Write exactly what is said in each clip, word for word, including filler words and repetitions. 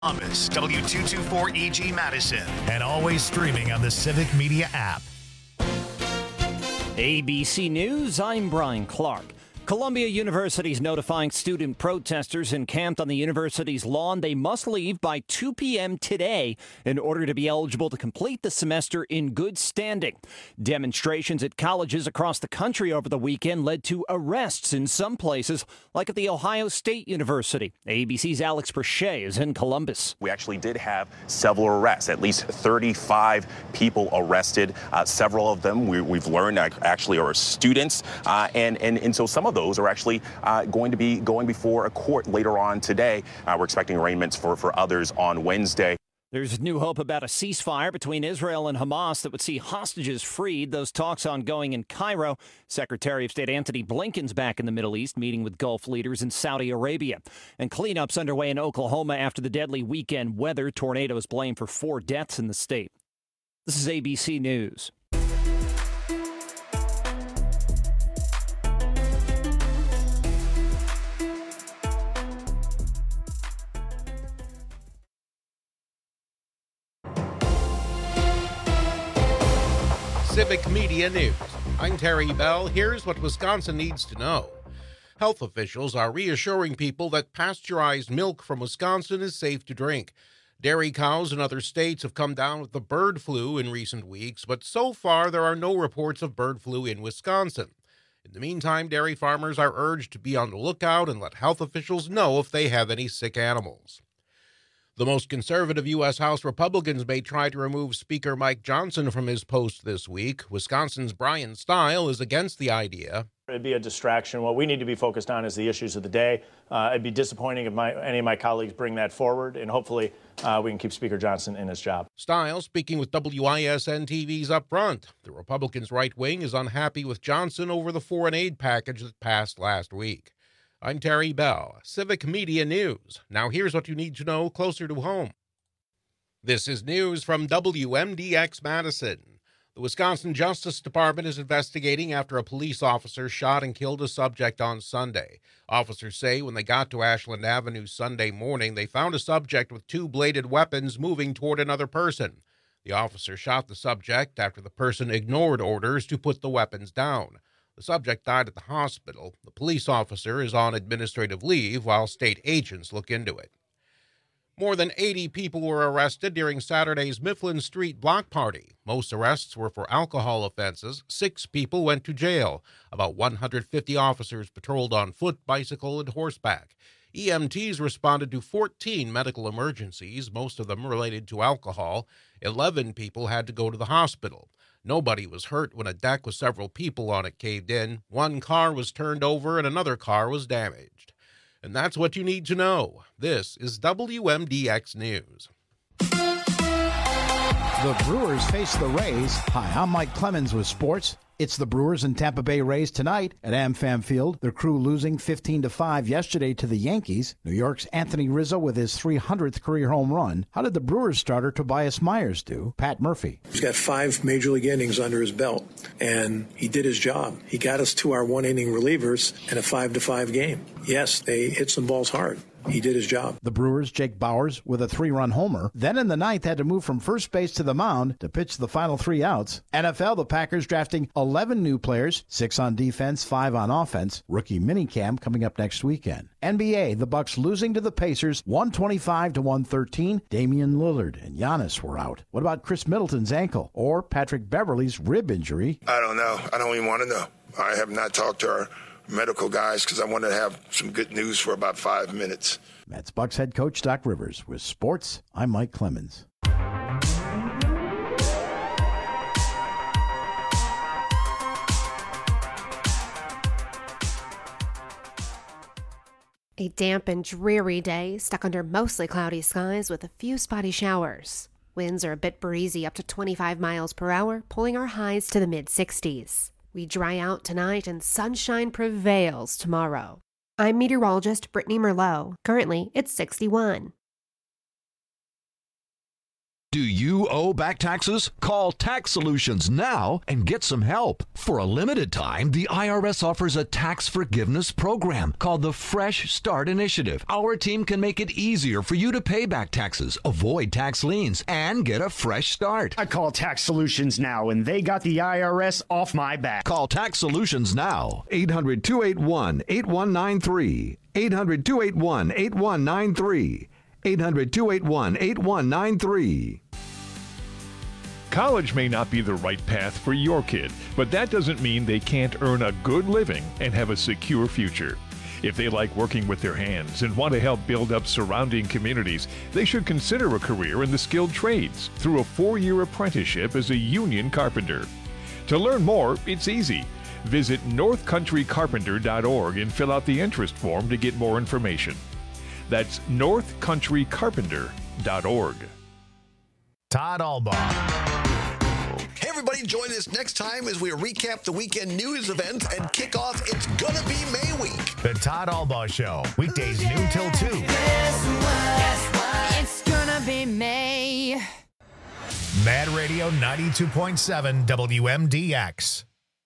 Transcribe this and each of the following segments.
Columbus, W two twenty-four E G Madison, and always streaming on the Civic Media app. A B C News, I'm Brian Clark. Columbia University is notifying student protesters encamped on the university's lawn they must leave by two p.m. today in order to be eligible to complete the semester in good standing. Demonstrations at colleges across the country over the weekend led to arrests in some places, like at the Ohio State University. A B C's Alex Perche is in Columbus. We actually did have several arrests, at least thirty-five people arrested. Uh, several of them we, we've learned actually are students, uh, and, and, and so some of those are actually uh, going to be going before a court later on today. Uh, we're expecting arraignments for, for others on Wednesday. There's new hope about a ceasefire between Israel and Hamas that would see hostages freed. Those talks ongoing in Cairo. Secretary of State Antony Blinken's back in the Middle East, meeting with Gulf leaders in Saudi Arabia. And cleanups underway in Oklahoma after the deadly weekend weather. Tornadoes blamed for four deaths in the state. This is A B C News. Civic Media News. I'm Terry Bell. Here's what Wisconsin needs to know. Health officials are reassuring people that pasteurized milk from Wisconsin is safe to drink. Dairy cows in other states have come down with the bird flu in recent weeks, but so far there are no reports of bird flu in Wisconsin. In the meantime, dairy farmers are urged to be on the lookout and let health officials know if they have any sick animals. The most conservative U S House Republicans may try to remove Speaker Mike Johnson from his post this week. Wisconsin's Brian Stile is against the idea. It'd be a distraction. What we need to be focused on is the issues of the day. Uh, it'd be disappointing if my, any of my colleagues bring that forward, and hopefully uh, we can keep Speaker Johnson in his job. Stile speaking with W I S N T V's Up Front. The Republicans' right wing is unhappy with Johnson over the foreign aid package that passed last week. I'm Terry Bell, Civic Media News. Now here's what you need to know closer to home. This is news from W M D X Madison. The Wisconsin Justice Department is investigating after a police officer shot and killed a subject on Sunday. Officers say when they got to Ashland Avenue Sunday morning, they found a subject with two bladed weapons moving toward another person. The officer shot the subject after the person ignored orders to put the weapons down. The subject died at the hospital. The police officer is on administrative leave while state agents look into it. More than eighty people were arrested during Saturday's Mifflin Street block party. Most arrests were for alcohol offenses. Six people went to jail. About one hundred fifty officers patrolled on foot, bicycle, and horseback. E M Ts responded to fourteen medical emergencies, most of them related to alcohol. Eleven people had to go to the hospital. Nobody was hurt when a deck with several people on it caved in. One car was turned over and another car was damaged. And that's what you need to know. This is W M D X News. The Brewers face the Rays. Hi, I'm Mike Clemens with sports. It's the Brewers and Tampa Bay Rays tonight at AmFam Field. Their crew losing fifteen to five yesterday to the Yankees. New York's Anthony Rizzo with his three hundredth career home run. How did the Brewers starter Tobias Myers do? Pat Murphy. He's got five major league innings under his belt, and he did his job. He got us to our one-inning relievers in a five to five game. Yes, they hit some balls hard. He did his job. The Brewers, Jake Bauers with a three-run homer. Then in the ninth had to move from first base to the mound to pitch the final three outs. N F L, the Packers drafting eleven new players, six on defense, five on offense. Rookie minicamp coming up next weekend. N B A, the Bucks losing to the Pacers one twenty-five to one thirteen. Damian Lillard and Giannis were out. What about Chris Middleton's ankle or Patrick Beverley's rib injury? I don't know. I don't even want to know. I have not talked to our medical guys because I wanted to have some good news for about five minutes. That's Bucks head coach Doc Rivers. With sports, I'm Mike Clemens. A damp and dreary day, stuck under mostly cloudy skies with a few spotty showers. Winds are a bit breezy, up to twenty-five miles per hour, pulling our highs to the mid-sixties. We dry out tonight and sunshine prevails tomorrow. I'm meteorologist Brittany Merlot. Currently, it's sixty-one. Do you owe back taxes? Call Tax Solutions now and get some help. For a limited time, the I R S offers a tax forgiveness program called the Fresh Start Initiative. Our team can make it easier for you to pay back taxes, avoid tax liens, and get a fresh start. I call Tax Solutions now, and they got the I R S off my back. Call Tax Solutions now. eight hundred, two eight one, eight one nine three. eight hundred, two eight one, eight one nine three. eight hundred, two eight one, eight one nine three. College may not be the right path for your kid, but that doesn't mean they can't earn a good living and have a secure future. If they like working with their hands and want to help build up surrounding communities, they should consider a career in the skilled trades through a four-year apprenticeship as a union carpenter. To learn more, it's easy. Visit north country carpenter dot org and fill out the interest form to get more information. That's north country carpenter dot org. Todd Albaugh. Hey, everybody, join us next time as we recap the weekend news events and kick off It's Gonna Be May Week. The Todd Albaugh Show, weekdays noon till two. Guess what? Guess what? It's gonna be May. Mad Radio ninety-two point seven W M D X.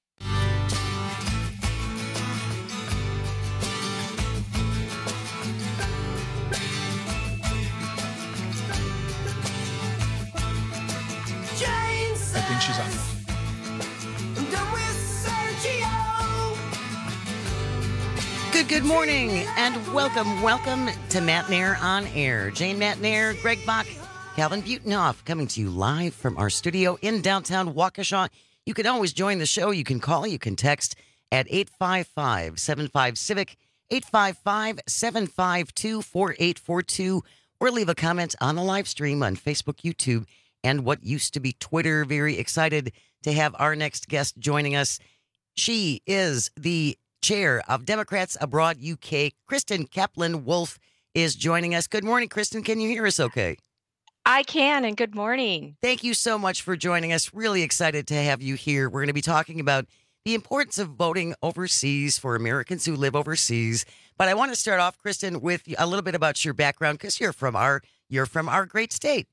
I think she's on. Good, good morning, and welcome, welcome to Matt Nair on Air. Jane Matt Nair, Greg Bach, Calvin Butenhoff, coming to you live from our studio in downtown Waukesha. You can always join the show. You can call, you can text at eight five five, seven five, CIVIC, eight five five, seven five two, four eight four two, or leave a comment on the live stream on Facebook, YouTube, and what used to be Twitter. Very excited to have our next guest joining us. She is the chair of Democrats Abroad U K. Kristen Kaplan-Wolf is joining us. Good morning, Kristen. Can you hear us okay? I can, and good morning. Thank you so much for joining us. Really excited to have you here. We're going to be talking about the importance of voting overseas for Americans who live overseas. But I want to start off, Kristen, with a little bit about your background, because you're from our you're from our great state.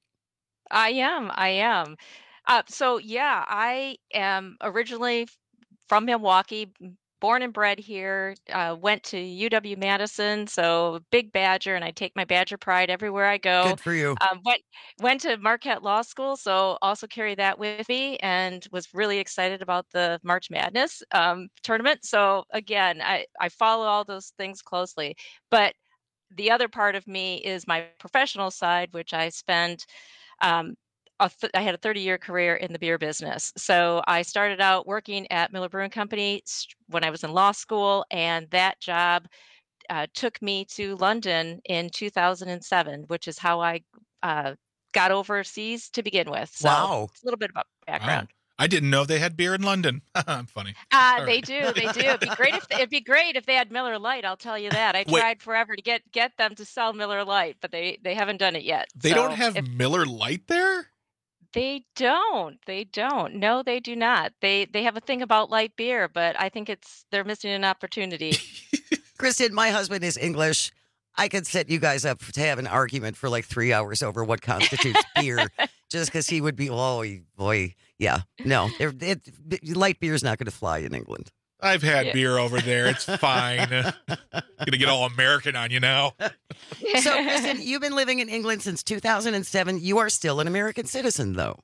I am. I am. Uh, so, yeah, I am originally from Milwaukee, born and bred here, uh, went to U W-Madison, so big Badger, and I take my Badger pride everywhere I go. Good for you. Um, went, went to Marquette Law School, so also carry that with me, and was really excited about the March Madness um, tournament. So, again, I, I follow all those things closely. But the other part of me is my professional side, which I spend um, a th- I had a thirty-year career in the beer business. So I started out working at Miller Brewing Company when I was in law school, and that job uh, took me to London in two thousand seven, which is how I uh, got overseas to begin with. So wow. It's a little bit about background. Wow. I didn't know they had beer in London. I'm funny. Uh, All they right. do. They do. It'd be great if they, it'd be great if they had Miller Lite. I'll tell you that. I Wait. tried forever to get get them to sell Miller Lite, but they they haven't done it yet. They So don't have if- Miller Lite there? They don't. They don't. No, they do not. They they have a thing about light beer, but I think it's they're missing an opportunity. Kristen, my husband is English. I could set you guys up to have an argument for like three hours over what constitutes beer, just because he would be, oh, boy, yeah. No, it, it, light beer is not going to fly in England. I've had Yeah. beer over there. It's fine. Gonna get all American on you now. So, Kristen, you've been living in England since two thousand seven. You are still an American citizen, though.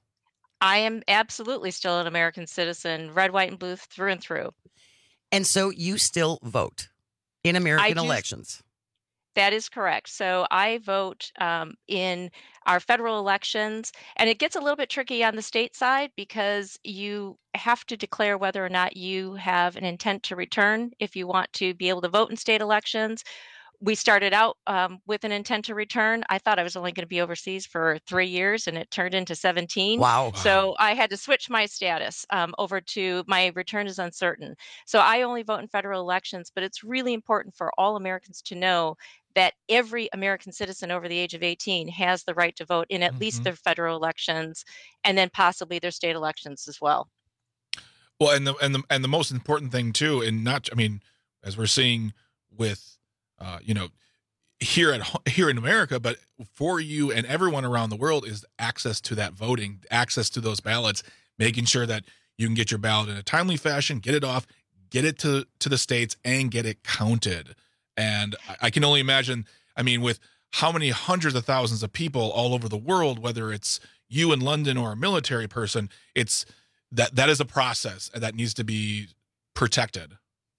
I am absolutely still an American citizen, red, white, and blue through and through. And so you still vote in American do- elections. That is correct. So I vote um, in our federal elections, and it gets a little bit tricky on the state side because you have to declare whether or not you have an intent to return if you want to be able to vote in state elections. We started out um, with an intent to return. I thought I was only going to be overseas for three years, and it turned into seventeen. Wow. So I had to switch my status um, over to my return is uncertain. So I only vote in federal elections, but it's really important for all Americans to know that every American citizen over the age of eighteen has the right to vote in at Mhm. least their federal elections and then possibly their state elections as well. Well, and the and the and the most important thing too, and not I mean, as we're seeing with, uh, you know, here at ho- here in America, but for you and everyone around the world is access to that voting, access to those ballots, making sure that you can get your ballot in a timely fashion, get it off, get it to, to the states, and get it counted. And I, I can only imagine, I mean, with how many hundreds of thousands of people all over the world, whether it's you in London or a military person, it's that that is a process that needs to be protected.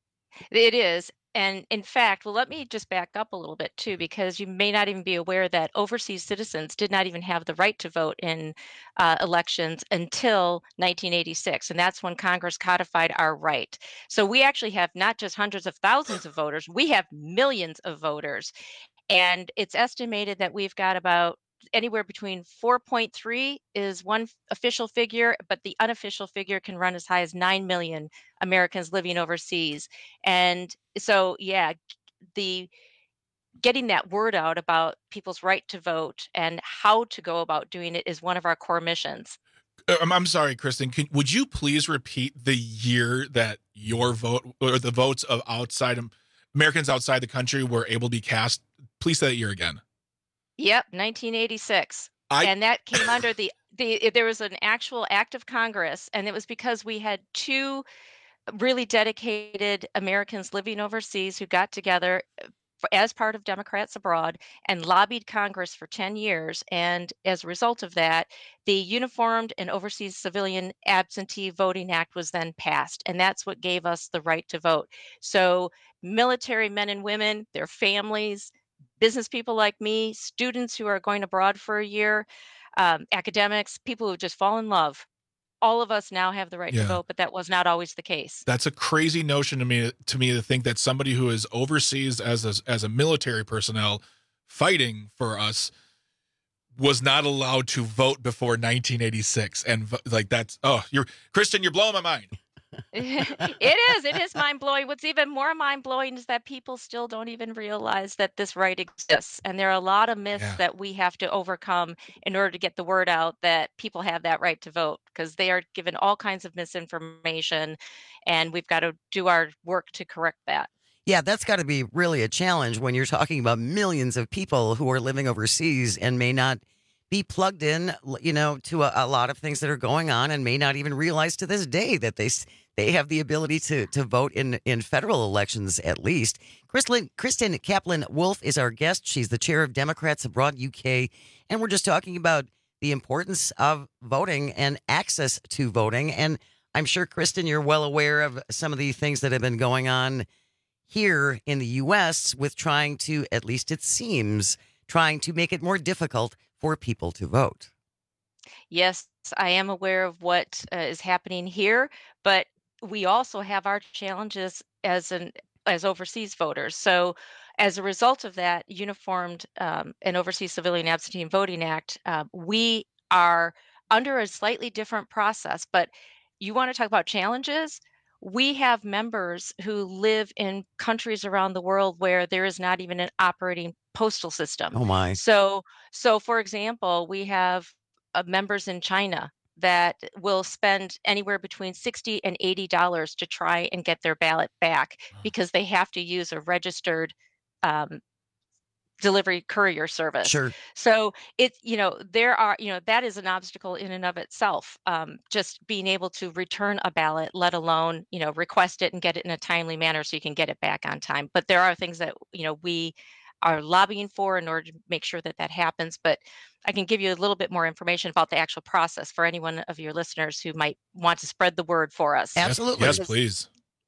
It is. And in fact, well, let me just back up a little bit too, because you may not even be aware that overseas citizens did not even have the right to vote in uh, elections until nineteen eighty-six. And that's when Congress codified our right. So we actually have not just hundreds of thousands of voters, we have millions of voters. And it's estimated that we've got about anywhere between four point three is one f- official figure, but the unofficial figure can run as high as nine million Americans living overseas. And so, yeah, the getting that word out about people's right to vote and how to go about doing it is one of our core missions. Uh, I'm, I'm sorry, Kristen. Can, would you please repeat the year that your vote or the votes of outside Americans outside the country were able to be cast? Please say that year again. Yep, nineteen eighty-six. I- And that came under the, the, there was an actual act of Congress, and it was because we had two really dedicated Americans living overseas who got together for, as part of Democrats Abroad and lobbied Congress for ten years. And as a result of that, the Uniformed and Overseas Civilian Absentee Voting Act was then passed. And that's what gave us the right to vote. So military men and women, their families, business people like me, students who are going abroad for a year, um, academics, people who just fall in love. All of us now have the right Yeah. to vote, but that was not always the case. That's a crazy notion to me to me to think that somebody who is overseas as a, as a military personnel fighting for us was not allowed to vote before nineteen eighty-six. And vo- like that's oh, you're Kristen, you're blowing my mind. It is. It is mind blowing. What's even more mind blowing is that people still don't even realize that this right exists. And there are a lot of myths Yeah. that we have to overcome in order to get the word out that people have that right to vote, because they are given all kinds of misinformation, and we've got to do our work to correct that. Yeah, that's got to be really a challenge when you're talking about millions of people who are living overseas and may not be plugged in, you know, to a, a lot of things that are going on, and may not even realize to this day that they s- they have the ability to to vote in in federal elections at least. Kristen Kristen Kaplan Wolf is our guest. She's the chair of Democrats Abroad U K, and we're just talking about the importance of voting and access to voting. And I'm sure, Kristen, you're well aware of some of the things that have been going on here in the U S with trying to, at least it seems, trying to make it more difficult for people to vote. Yes, I am aware of what uh, is happening here, but we also have our challenges as an as overseas voters. So, as a result of that Uniformed um, and Overseas Civilian Absentee Voting Act, uh, we are under a slightly different process. But you want to talk about challenges? We have members who live in countries around the world where there is not even an operating postal system. Oh, my. So, so for example, we have uh, members in China that will spend anywhere between sixty and eighty dollars to try and get their ballot back because they have to use a registered um, delivery courier service. Sure. So it's, you know, there are, you know, that is an obstacle in and of itself. Um, just being able to return a ballot, let alone, you know, request it and get it in a timely manner so you can get it back on time. But there are things that, you know, we are lobbying for in order to make sure that that happens. But I can give you a little bit more information about the actual process for anyone of your listeners who might want to spread the word for us. Absolutely. Yes, yes, please.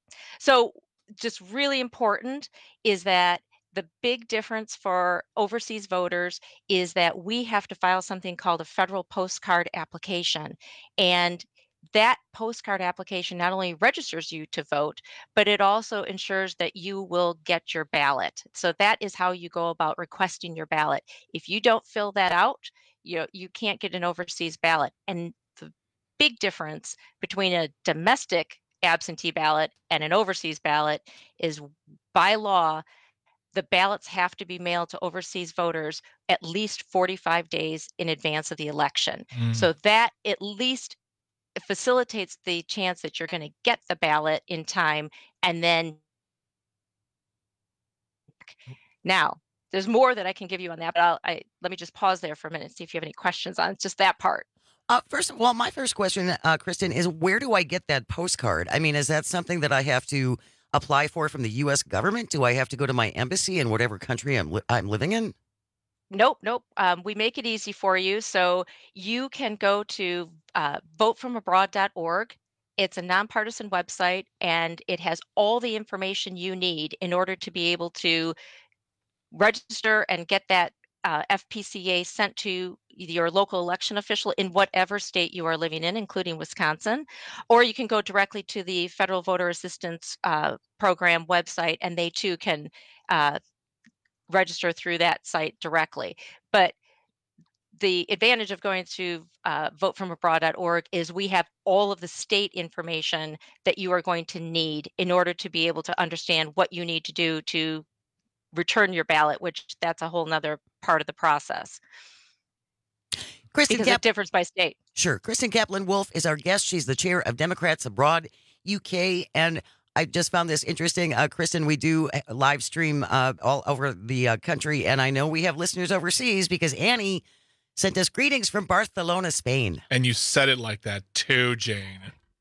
So just really important is that the big difference for overseas voters is that we have to file something called a federal postcard application. And that postcard application not only registers you to vote, but it also ensures that you will get your ballot. So that is how you go about requesting your ballot. If you don't fill that out, you know, you can't get an overseas ballot. And the big difference between a domestic absentee ballot and an overseas ballot is, by law, the ballots have to be mailed to overseas voters at least forty-five days in advance of the election. Mm. So that at least facilitates the chance that you're going to get the ballot in time. And then now, there's more that I can give you on that, but I'll, I let me just pause there for a minute and see if you have any questions on just that part. Uh, first of all, my first question, uh, Kristen, is where do I get that postcard? I mean, is that something that I have to apply for from the U S government? Do I have to go to my embassy in whatever country I'm li- I'm living in? Nope, nope. Um, we make it easy for you. So you can go to uh, vote from abroad dot org. It's a nonpartisan website, and it has all the information you need in order to be able to register and get that uh, F P C A sent to your local election official in whatever state you are living in, including Wisconsin. Or you can go directly to the Federal Voter Assistance uh, Program website, and they too can uh, register through that site directly. But the advantage of going to uh, vote from abroad dot org is we have all of the state information that you are going to need in order to be able to understand what you need to do to return your ballot, which that's a whole nother part of the process. Kristen because Cap- it differs by state. Sure. Kristen Kaplan-Wolf is our guest. She's the chair of Democrats Abroad U K, and I just found this interesting. Uh, Kristen, we do live stream uh, all over the uh, country, and I know we have listeners overseas because Annie sent us greetings from Barcelona, Spain. And you said it like that too, Jane.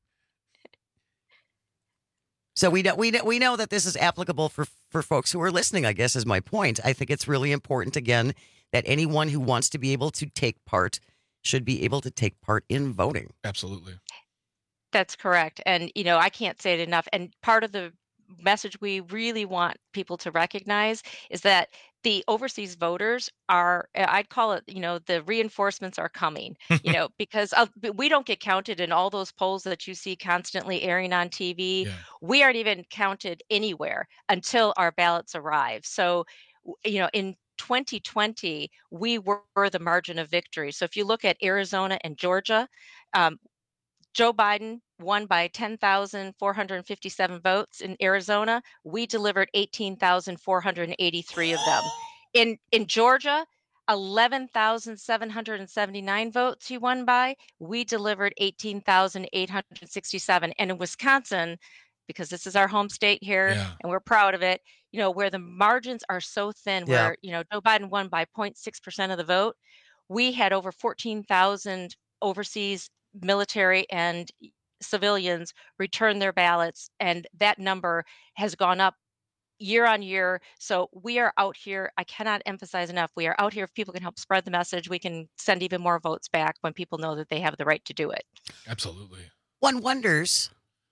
So we know, we know, we know that this is applicable for, for folks who are listening, I guess is my point. I think it's really important, again, that anyone who wants to be able to take part should be able to take part in voting. Absolutely. That's correct. And, you know, I can't say it enough. And part of the message we really want people to recognize is that the overseas voters are, I'd call it, you know, the reinforcements are coming, you know, because of, we don't get counted in all those polls that you see constantly airing on T V. Yeah. We aren't even counted anywhere until our ballots arrive. So, you know, in twenty twenty, we were the margin of victory. So if you look at Arizona and Georgia, um, Joe Biden won by ten thousand four hundred fifty-seven votes in Arizona. We delivered eighteen thousand four hundred eighty-three of them. In in Georgia, eleven thousand seven hundred seventy-nine votes he won by. We delivered eighteen thousand eight hundred sixty-seven. And in Wisconsin, because this is our home state here, yeah. and we're proud of it, you know, where the margins are so thin, yeah. where, you know, Joe Biden won by zero point six percent of the vote. We had over fourteen thousand overseas military and civilians return their ballots, and that number has gone up year on year. So we are out here. I cannot emphasize enough. We are out here. If people can help spread the message, we can send even more votes back when people know that they have the right to do it. Absolutely. One wonders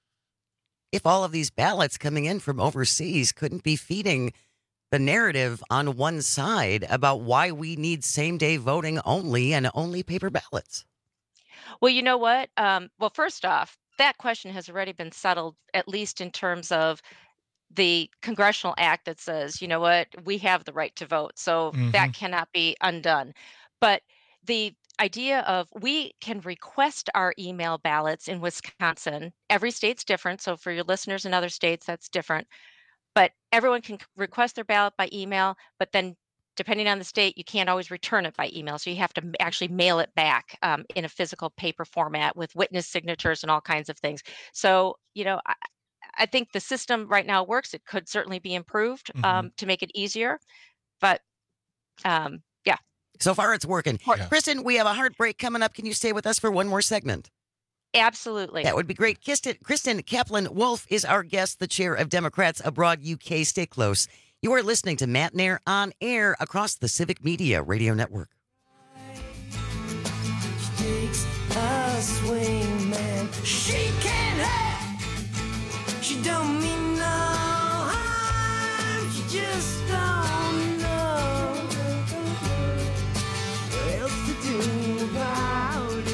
if all of these ballots coming in from overseas couldn't be feeding the narrative on one side about why we need same-day voting only and only paper ballots. Well, you know what? Um, well, first off, that question has already been settled, at least in terms of the congressional act that says, you know what, we have the right to vote. So mm-hmm. that cannot be undone. But the idea of we can request our email ballots in Wisconsin. Every state's different. So for your listeners in other states, that's different. But everyone can request their ballot by email, but then depending on the state, you can't always return it by email. So you have to actually mail it back um, in a physical paper format with witness signatures and all kinds of things. So, you know, I, I think the system right now works. It could certainly be improved mm-hmm. um, to make it easier. But um, yeah. So far it's working. Yeah. Kristen, we have a hard break coming up. Can you stay with us for one more segment? Absolutely. That would be great. Kristen, Kristen Kaplan-Wolf is our guest, the chair of Democrats Abroad U K. Stay close. You are listening to Matt Nair on air across the Civic Media Radio Network. She takes a swing, man. She can't have. She don't mean no harm. She just don't know what else to do about it.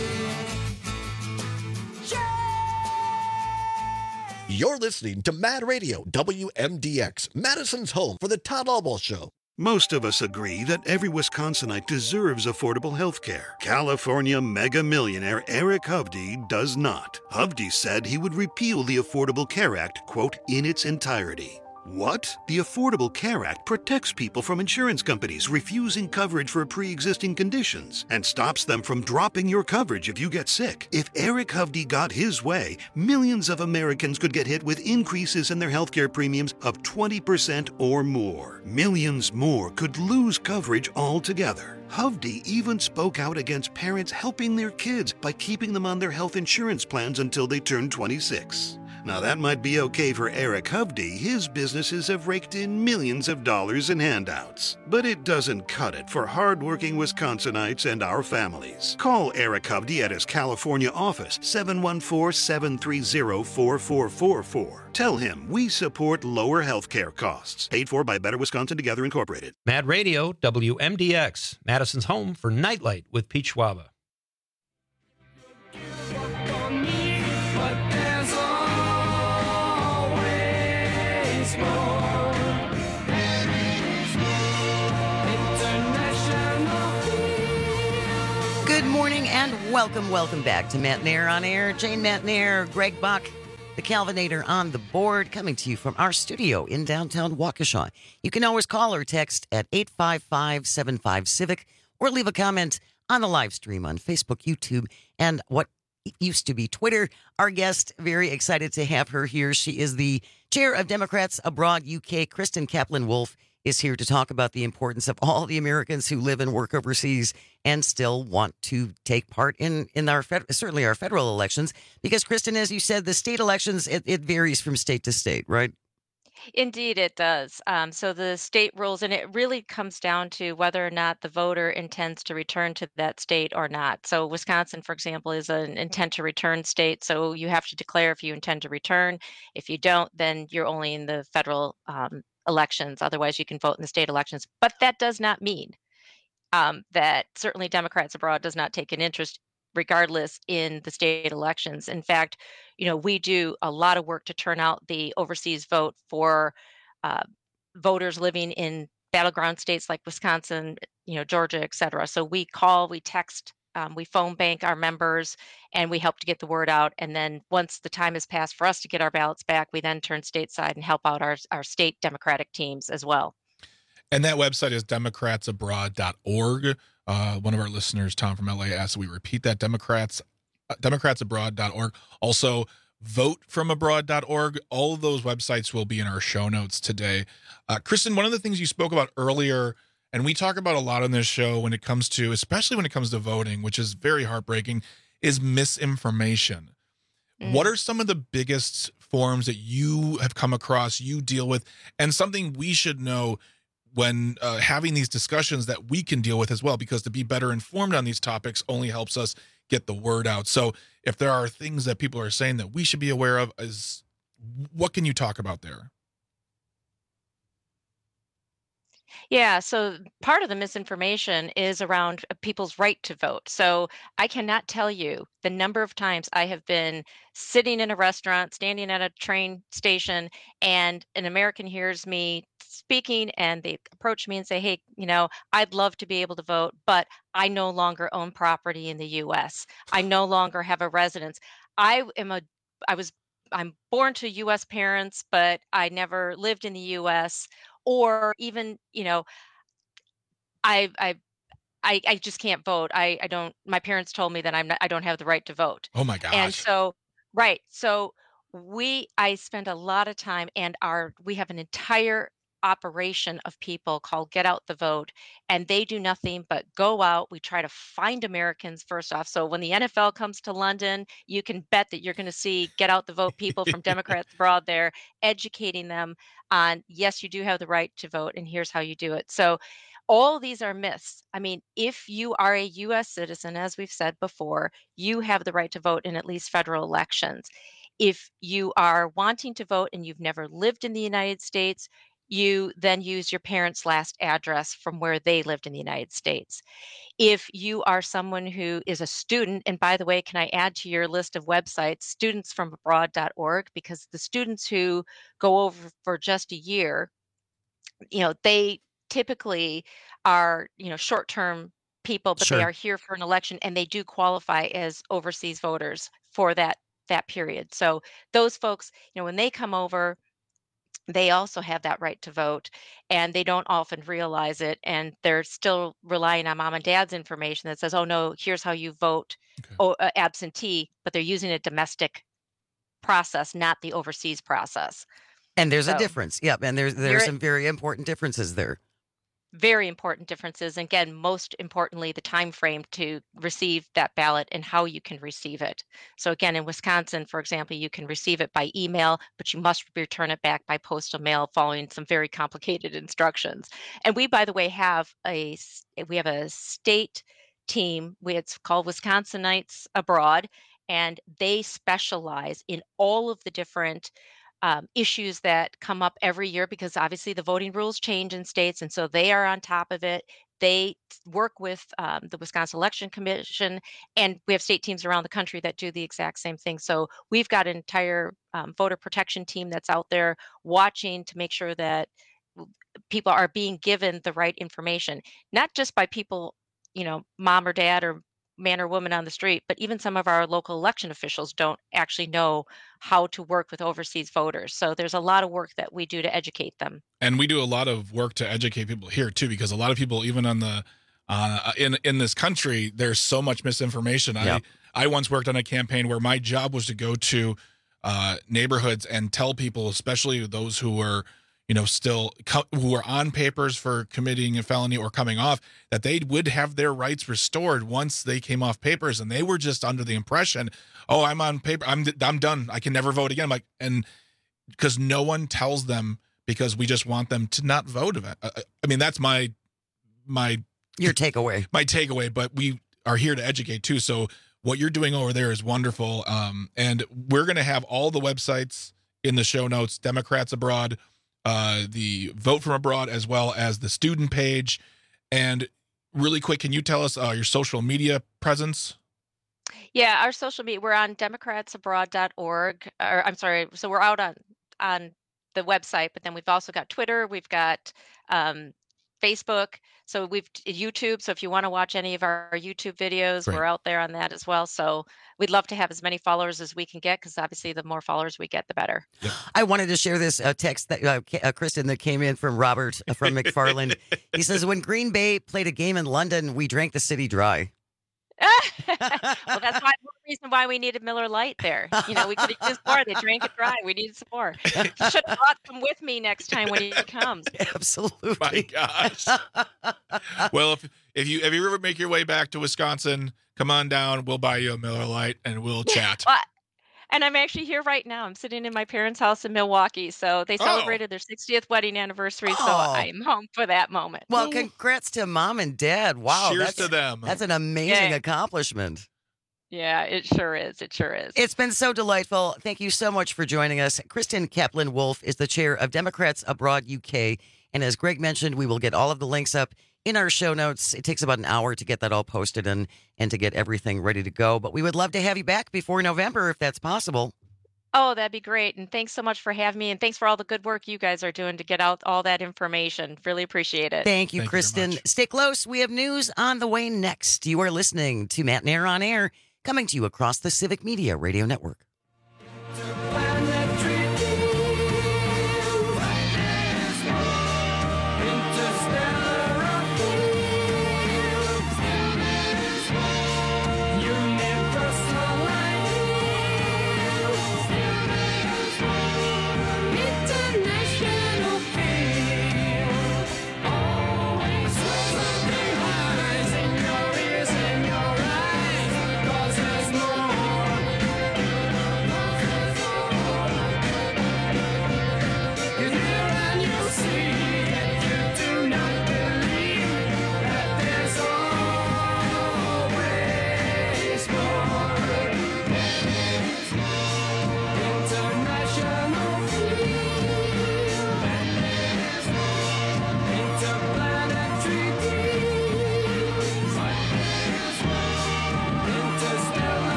You're listening to Mad Radio, W M D X, Madison's home for the Todd Albaugh Show. Most of us agree that every Wisconsinite deserves affordable health care. California mega millionaire Eric Hovde does not. Hovde said he would repeal the Affordable Care Act, quote, in its entirety. What? The Affordable Care Act protects people from insurance companies refusing coverage for pre-existing conditions and stops them from dropping your coverage if you get sick. If Eric Hovde got his way, millions of Americans could get hit with increases in their healthcare premiums of twenty percent or more. Millions more could lose coverage altogether. Hovde even spoke out against parents helping their kids by keeping them on their health insurance plans until they turn twenty-six. Now that might be okay for Eric Hovde. His businesses have raked in millions of dollars in handouts. But it doesn't cut it for hardworking Wisconsinites and our families. Call Eric Hovde at his California office, seven one four, seven three zero, four four four four. Tell him we support lower health care costs. Paid for by Better Wisconsin Together Incorporated. Mad Radio, W M D X, Madison's home for Nightlight with Pete Schwaba. Good morning and welcome, welcome back to Matt Nair on Air. Jane Matt Nair, Greg Bach, the Calvinator on the board, coming to you from our studio in downtown Waukesha. You can always call or text at eight five five, seven five, Civic or leave a comment on the live stream on Facebook, YouTube, and what used to be Twitter. Our guest, very excited to have her here. She is the chair of Democrats Abroad U K. Kristen Kaplan-Wolf is here to talk about the importance of all the Americans who live and work overseas and still want to take part in, in our fed, certainly our federal elections. Because, Kristen, as you said, the state elections, it, it varies from state to state, right? Indeed, it does. Um, so the state rules, and it really comes down to whether or not the voter intends to return to that state or not. So Wisconsin, for example, is an intent to return state. So you have to declare if you intend to return. If you don't, then you're only in the federal um, elections. Otherwise, you can vote in the state elections. But that does not mean um, that certainly Democrats Abroad does not take an interest regardless in the state elections. In fact, you know, we do a lot of work to turn out the overseas vote for uh, voters living in battleground states like Wisconsin, you know, Georgia, et cetera. So we call, we text, um, we phone bank our members, and we help to get the word out. And then once the time has passed for us to get our ballots back, we then turn stateside and help out our, our state Democratic teams as well. And that website is democrats abroad dot org. Uh, one of our listeners, Tom from L A, asked that we repeat that, Democrats, uh, democrats abroad dot org. Also, vote from abroad dot org. All of those websites will be in our show notes today. Uh, Kristen, one of the things you spoke about earlier, and we talk about a lot on this show when it comes to, especially when it comes to voting, which is very heartbreaking, is misinformation. Mm. What are some of the biggest forms that you have come across, you deal with, and something we should know when uh, having these discussions that we can deal with as well, because to be better informed on these topics only helps us get the word out. So if there are things that people are saying that we should be aware of, is what can you talk about there? Yeah, so part of the misinformation is around people's right to vote. So I cannot tell you the number of times I have been sitting in a restaurant, standing at a train station, and an American hears me speaking and they approach me and say, hey, you know, I'd love to be able to vote, but I no longer own property in the U S. I no longer have a residence. I am a, I was, I'm born to U S parents, but I never lived in the U S. Or even, you know, I, I, I, I just can't vote. I, I don't, my parents told me that I'm not, I don't have the right to vote. Oh my gosh. And so, right. So we, I spend a lot of time, and our, we have an entire operation of people called Get Out the Vote, and they do nothing but go out. We try to find Americans first off. So when the N F L comes to London, you can bet that you're going to see Get Out the Vote people from Democrats Abroad there, educating them on, yes, you do have the right to vote, and here's how you do it. So all these are myths. I mean, if you are a U S citizen, as we've said before, you have the right to vote in at least federal elections. If you are wanting to vote and you've never lived in the United States, you then use your parents' last address from where they lived in the United States. If you are someone who is a student, and by the way, can I add to your list of websites, students from abroad dot org, because the students who go over for just a year, you know, they typically are, you know, short-term people, but Sure. they are here for an election, and they do qualify as overseas voters for that that period. So those folks, you know, when they come over, they also have that right to vote, and they don't often realize it, and they're still relying on mom and dad's information that says, oh no, here's how you vote oh, uh, absentee, but they're using a domestic process, not the overseas process. And there's So- a difference. Yep. And there's there's You're- some very important differences there. Very important differences. And again, most importantly, the time frame to receive that ballot and how you can receive it. So again, in Wisconsin, for example, you can receive it by email, but you must return it back by postal mail following some very complicated instructions. And we, by the way, have a s- we have a state team. We it's called Wisconsinites Abroad, and they specialize in all of the different um, issues that come up every year, because obviously the voting rules change in states, and so they are on top of it. They work with um, the Wisconsin Election Commission, and we have state teams around the country that do the exact same thing. So we've got an entire um, voter protection team that's out there watching to make sure that people are being given the right information, not just by people, you know, mom or dad or man or woman on the street, but even some of our local election officials don't actually know how to work with overseas voters. So there's a lot of work that we do to educate them. And we do a lot of work to educate people here too, because a lot of people, even on the uh, in in this country, there's so much misinformation. Yeah. I I once worked on a campaign where my job was to go to uh, neighborhoods and tell people, especially those who were, you know, still co- who are on papers for committing a felony or coming off, that they would have their rights restored once they came off papers, and they were just under the impression, oh, I'm on paper, I'm I'm done, I can never vote again. I'm like, and because no one tells them, because we just want them to not vote. I, I mean, that's my my Your takeaway. my takeaway. But we are here to educate too. So what you're doing over there is wonderful, um, and we're going to have all the websites in the show notes. Democrats Abroad. Uh, the Vote from Abroad, as well as the student page. And really quick, can you tell us uh, your social media presence? Yeah, our social media, we're on democrats abroad dot org. Or I'm sorry, so we're out on on the website, but then we've also got Twitter, we've got um, Facebook, so we've YouTube. So if you want to watch any of our YouTube videos, Great. we're out there on that as well. So we'd love to have as many followers as we can get, because obviously the more followers we get, the better. I wanted to share this uh, text that uh, K- uh, Kristen that came in from Robert uh, from McFarland. He says, when Green Bay played a game in London, we drank the city dry. Well, that's why, one reason why we needed Miller Lite there. You know, we could have used more. They drank it dry. We needed some more. Should have brought some with me next time when he comes. Absolutely. My gosh. Well, if if you if you ever make your way back to Wisconsin, come on down. We'll buy you a Miller Lite and we'll chat. Well, and I'm actually here right now. I'm sitting in my parents' house in Milwaukee. So they Oh. celebrated their sixtieth wedding anniversary. So Oh. I'm home for that moment. Well, congrats to mom and dad. Wow. Cheers that's, to them. That's an amazing Yay. accomplishment. Yeah, it sure is. It sure is. It's been so delightful. Thank you so much for joining us. Kristen Kaplan-Wolf is the chair of Democrats Abroad U K. And as Greg mentioned, we will get all of the links up in our show notes. It takes about an hour to get that all posted and, and to get everything ready to go. But we would love to have you back before November if that's possible. Oh, that'd be great. And thanks so much for having me. And thanks for all the good work you guys are doing to get out all that information. Really appreciate it. Thank you, Thank you very Kristen. much. Stay close. We have news on the way next. You are listening to Matt Nair on Air, coming to you across the Civic Media Radio Network.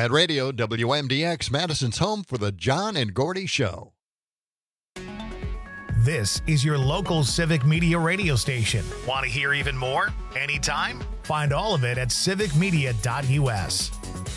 Ahead Radio, W M D X, Madison's home for the John and Gordy Show. This is your local Civic Media radio station. Want to hear even more? Anytime? Find all of it at civic media dot U S.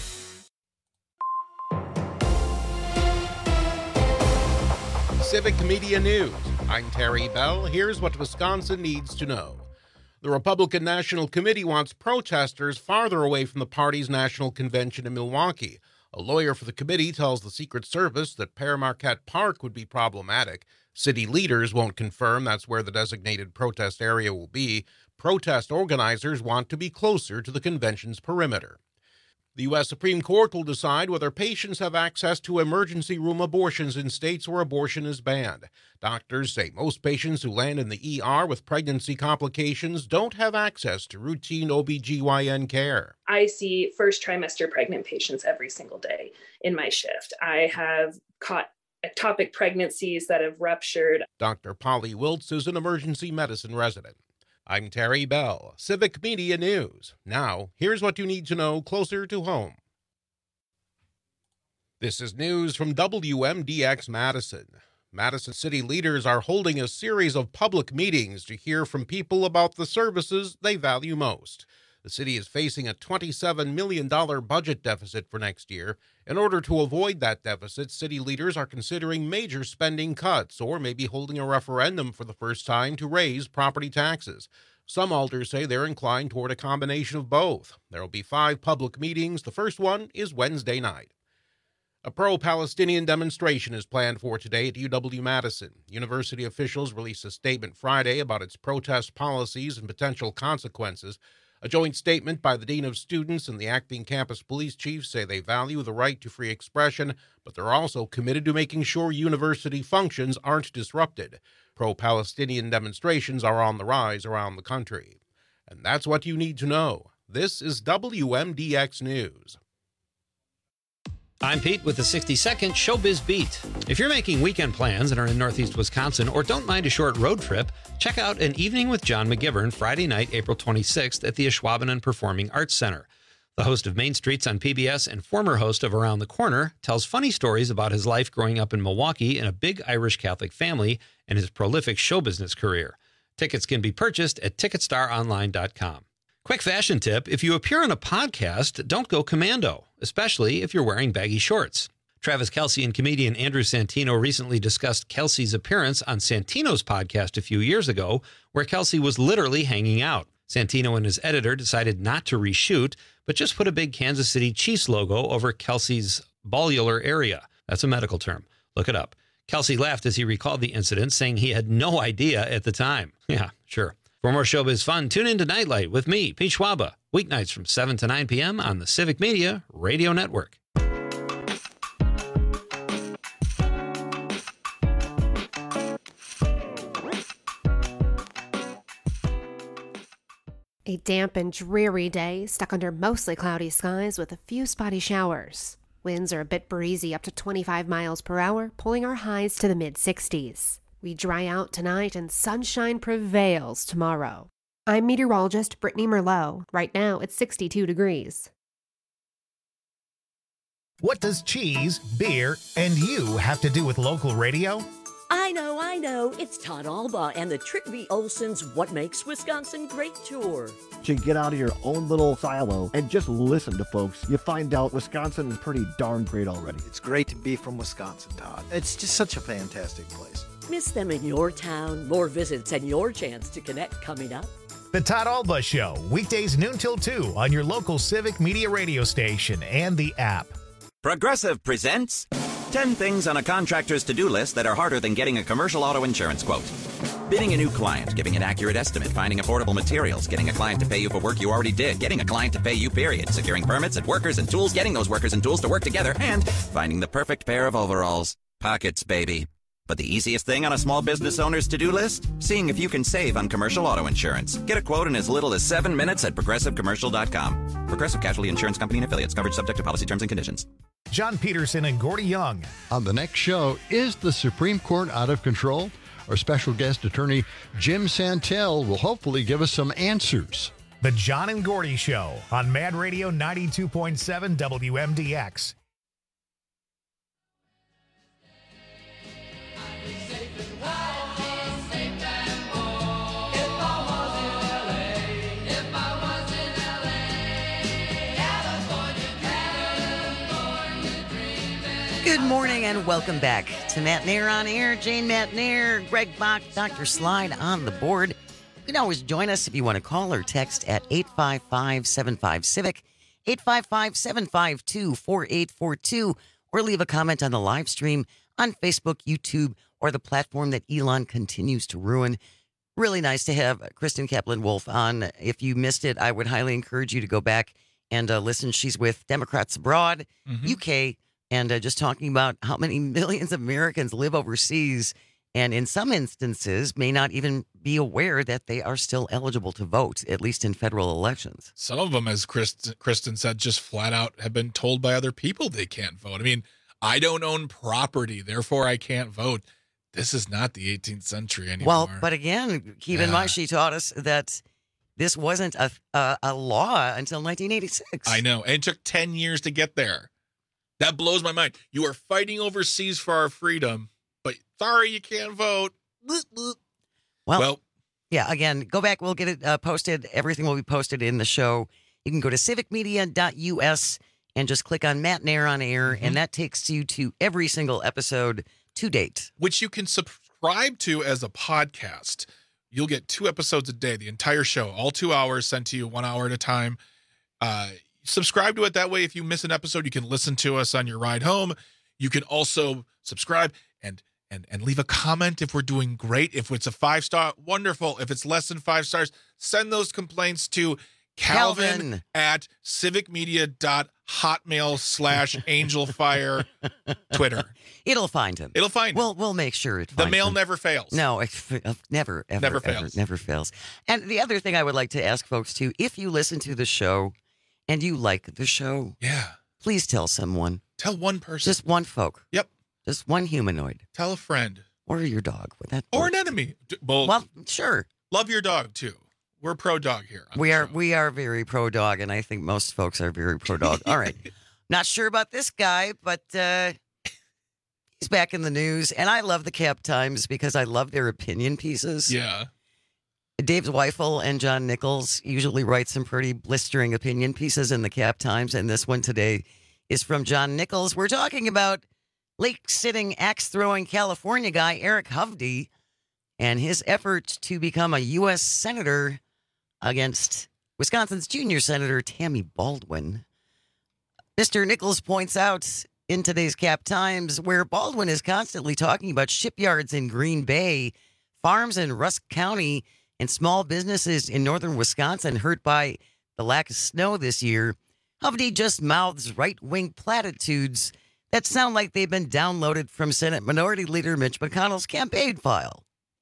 Civic Media News. I'm Terry Bell. Here's what Wisconsin needs to know. The Republican National Committee wants protesters farther away from the party's national convention in Milwaukee. A lawyer for the committee tells the Secret Service that Père Marquette Park would be problematic. City leaders won't confirm that's where the designated protest area will be. Protest organizers want to be closer to the convention's perimeter. The U S Supreme Court will decide whether patients have access to emergency room abortions in states where abortion is banned. Doctors say most patients who land in the E R with pregnancy complications don't have access to routine O B G Y N care. I see first trimester pregnant patients every single day in my shift. I have caught ectopic pregnancies that have ruptured. Doctor Polly Wiltz is an emergency medicine resident. I'm Terry Bell, Civic Media News. Now, here's what you need to know closer to home. This is news from W M D X Madison. Madison city leaders are holding a series of public meetings to hear from people about the services they value most. The city is facing a twenty-seven million dollars budget deficit for next year. In order to avoid that deficit, city leaders are considering major spending cuts or maybe holding a referendum for the first time to raise property taxes. Some alders say they're inclined toward a combination of both. There will be five public meetings. The first one is Wednesday night. A pro-Palestinian demonstration is planned for today at U W-Madison. University officials released a statement Friday about its protest policies and potential consequences. A joint statement by the Dean of Students and the acting campus police chief say they value the right to free expression, but they're also committed to making sure university functions aren't disrupted. Pro-Palestinian demonstrations are on the rise around the country. And that's what you need to know. This is W M D X News. I'm Pete with the sixty second Showbiz Beat. If you're making weekend plans and are in Northeast Wisconsin or don't mind a short road trip, check out An Evening with John McGivern Friday night, April twenty-sixth at the Ashwaubenon Performing Arts Center. The host of Main Streets on P B S and former host of Around the Corner tells funny stories about his life growing up in Milwaukee in a big Irish Catholic family and his prolific show business career. Tickets can be purchased at ticket star online dot com. Quick fashion tip, if you appear on a podcast, don't go commando, especially if you're wearing baggy shorts. Travis Kelce and comedian Andrew Santino recently discussed Kelce's appearance on Santino's podcast a few years ago, where Kelce was literally hanging out. Santino and his editor decided not to reshoot, but just put a big Kansas City Chiefs logo over Kelce's ballular area. That's a medical term. Look it up. Kelce laughed as he recalled the incident, saying he had no idea at the time. Yeah, sure. For more showbiz fun, tune in to Nightlight with me, Pete Schwaba, weeknights from seven to nine p.m. on the Civic Media Radio Network. A damp and dreary day, stuck under mostly cloudy skies with a few spotty showers. Winds are a bit breezy, up to twenty-five miles per hour, pulling our highs to the mid sixties. We dry out tonight and sunshine prevails tomorrow. I'm meteorologist Brittany Merlot. Right now, it's sixty-two degrees. What does cheese, beer, and you have to do with local radio? I know, I know. It's Todd Alba and the Trigby Olson's What Makes Wisconsin Great tour. To get out of your own little silo and just listen to folks, you find out Wisconsin is pretty darn great already. It's great to be from Wisconsin, Todd. It's just such a fantastic place. Miss them in your town, more visits, and your chance to connect coming up. The Todd Alba Show, weekdays noon till two on your local Civic Media radio station and the app. Progressive presents ten things on a contractor's to-do list that are harder than getting a commercial auto insurance quote. Bidding a new client, giving an accurate estimate, finding affordable materials, getting a client to pay you for work you already did, getting a client to pay you, period, securing permits and workers and tools, getting those workers and tools to work together, and finding the perfect pair of overalls. Pockets, baby. But the easiest thing on a small business owner's to-do list? Seeing if you can save on commercial auto insurance. Get a quote in as little as seven minutes at progressive commercial dot com. Progressive Casualty Insurance Company and Affiliates. Coverage subject to policy terms and conditions. John Peterson and Gordy Young. On the next show, is the Supreme Court out of control? Our special guest attorney, Jim Santel, will hopefully give us some answers. The John and Gordy Show on Mad Radio ninety-two point seven W M D X. Good morning and welcome back to Matt Nair on Air. Jane Matt Nair, Greg Bach, Doctor Slide on the board. You can always join us if you want to call or text at eight five five, seven five, CIVIC, eight five five, seven five two, four eight four two, or leave a comment on the live stream on Facebook, YouTube, or the platform that Elon continues to ruin. Really nice to have Kristen Kaplan-Wolf on. If you missed it, I would highly encourage you to go back and uh, listen. She's with Democrats Abroad, Mhm. U K, and uh, just talking about how many millions of Americans live overseas and in some instances may not even be aware that they are still eligible to vote, at least in federal elections. Some of them, as Kristen, Kristen said, just flat out have been told by other people they can't vote. I mean, I don't own property, therefore I can't vote. This is not the eighteenth century anymore. Well, but again, keep in Yeah. mind, she taught us that this wasn't a, a, a law until nineteen eighty-six. I know. And it took ten years to get there. That blows my mind. You are fighting overseas for our freedom, but sorry, you can't vote. Well, Well, yeah, again, go back. We'll get it uh, posted. Everything will be posted in the show. You can go to civic media dot U S and just click on Matt Nair on Air, and that takes you to every single episode to date. which you can subscribe to as a podcast. You'll get two episodes a day, the entire show, all two hours sent to you one hour at a time. Uh, subscribe to it. That way, if you miss an episode, you can listen to us on your ride home. You can also subscribe and and and leave a comment if we're doing great. If it's a five star, wonderful. If it's less than five stars, send those complaints to Calvin, Calvin. at civic media dot hotmail slash angelfire Twitter. It'll find him. It'll find him. We'll we'll make sure it. The finds mail him. never fails. No, it, uh, never, ever, Never ever, fails. never fails. And the other thing I would like to ask folks too: if you listen to the show and you like the show, yeah, please tell someone. Tell one person. Just one folk. Yep. Just one humanoid. Tell a friend. Or your dog. With that. Or an enemy. D- Well, Well, sure. love your dog too. We're pro dog here. We are we are very pro dog, and I think most folks are very pro dog. All right. Not sure about this guy, but uh, he's back in the news, and I love the Cap Times because I love their opinion pieces. Yeah. Dave Zweifel and John Nichols usually write some pretty blistering opinion pieces in the Cap Times, and this one today is from John Nichols. We're talking about lake-sitting, axe-throwing California guy Eric Hovde and his effort to become a U S senator against Wisconsin's junior senator Tammy Baldwin. Mister Nichols points out in today's Cap Times where Baldwin is constantly talking about shipyards in Green Bay, farms in Rusk County, and small businesses in northern Wisconsin hurt by the lack of snow this year. Hovde just mouths right-wing platitudes that sound like they've been downloaded from Senate Minority Leader Mitch McConnell's campaign file.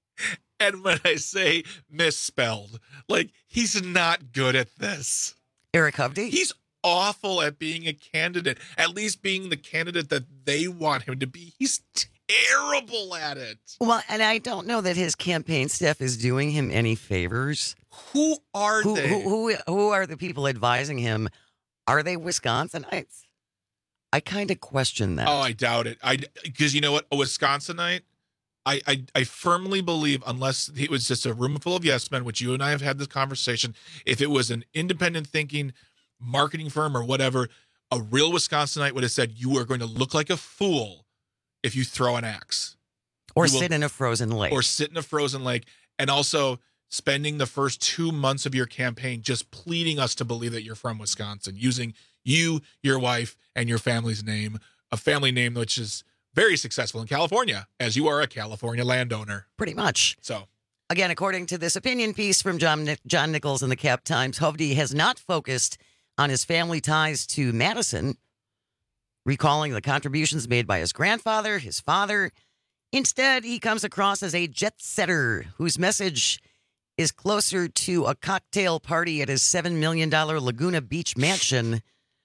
And when I say misspelled, like he's not good at this. Eric Hovde? He's awful at being a candidate, at least being the candidate that they want him to be. He's terrible at it. Well, and I don't know that his campaign staff is doing him any favors. Who are who, they? Who, who, who are the people advising him? Are they Wisconsinites? I kind of question that. Oh, I doubt it. I because you know what, a Wisconsinite, I, I I firmly believe, unless it was just a room full of yes men, which you and I have had this conversation, if it was an independent thinking marketing firm or whatever, a real Wisconsinite would have said, you are going to look like a fool if you throw an axe. Or You will- sit in a frozen lake. Or sit in a frozen lake. And also spending the first two months of your campaign just pleading us to believe that you're from Wisconsin, using you, your wife, and your family's name, a family name which is very successful in California, as you are a California landowner. Pretty much. So, again, according to this opinion piece from John, Nic- John Nichols in the Cap Times, Hovde has not focused on his family ties to Madison, recalling the contributions made by his grandfather, his father. Instead, he comes across as a jet setter whose message is closer to a cocktail party at his seven million dollars Laguna Beach mansion.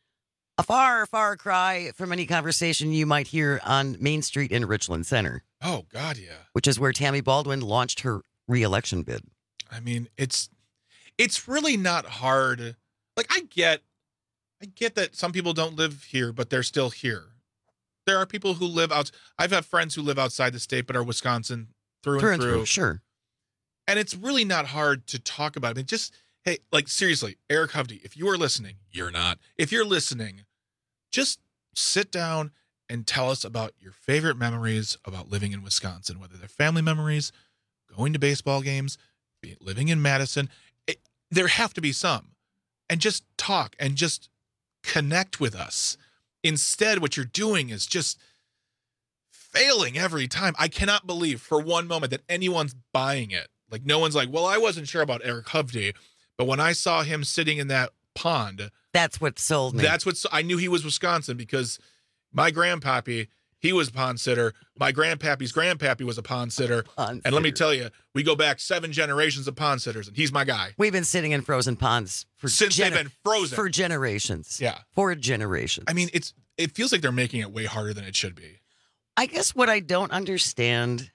A far, far cry from any conversation you might hear on Main Street in Richland Center. Oh, God, yeah. Which is where Tammy Baldwin launched her re-election bid. I mean, it's it's really not hard. Like I get, I get that some people don't live here, but they're still here. There are people who live out. I've had friends who live outside the state, but are Wisconsin through, Through and and through. through, sure. And it's really not hard to talk about. I mean, just, hey, like seriously, Eric Hovde, if you are listening, you're not. If you're listening, just sit down and tell us about your favorite memories about living in Wisconsin, whether they're family memories, going to baseball games, be- living in Madison. It, there have to be some. And just talk and just connect with us. Instead, what you're doing is just failing every time. I cannot believe for one moment that anyone's buying it. Like no one's like, well, I wasn't sure about Eric Hovde, but when I saw him sitting in that pond, that's what sold me. That's what I knew he was Wisconsin because my grandpappy, he was a pond sitter. My grandpappy's grandpappy was a pond sitter. Pond and let me sitter. tell you, we go back seven generations of pond sitters, and he's my guy. We've been sitting in frozen ponds for Since they've been frozen. for generations. Yeah. For generations. I mean, it's it feels like they're making it way harder than it should be. I guess what I don't understand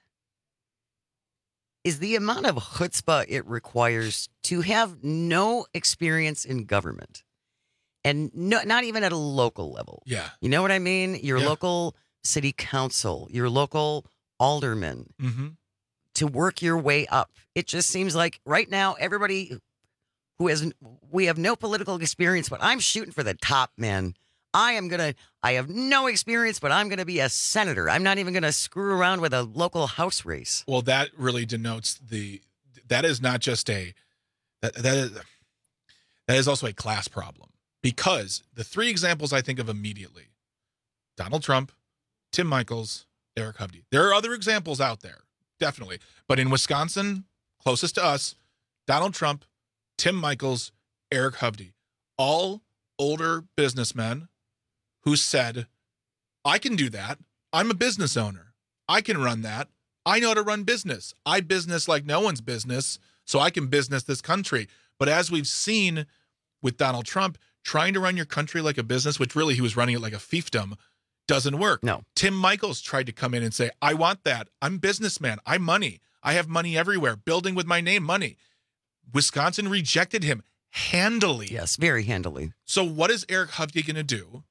is the amount of chutzpah it requires to have no experience in government. And no, not even at a local level. Yeah. You know what I mean? Your Yeah. local city council, your local alderman, Mm-hmm. to work your way up. It just seems like right now, everybody who has, we have no political experience, but I'm shooting for the top, man. I am going to, I have no experience, but I'm going to be a senator. I'm not even going to screw around with a local house race. Well, that really denotes the, that is not just a, that, that is, that is also a class problem. Because the three examples I think of immediately, Donald Trump, Tim Michels, Eric Hovde. There are other examples out there, definitely. But in Wisconsin, closest to us, Donald Trump, Tim Michels, Eric Hovde. All older businessmen who said, I can do that. I'm a business owner. I can run that. I know how to run business. I business like no one's business, so I can business this country. But as we've seen with Donald Trump, trying to run your country like a business, which really he was running it like a fiefdom, doesn't work. No. Tim Michels tried to come in and say, I want that. I'm a businessman. I'm money. I have money everywhere. Building with my name, money. Wisconsin rejected him handily. Yes, very handily. So what is Eric Hovde going to do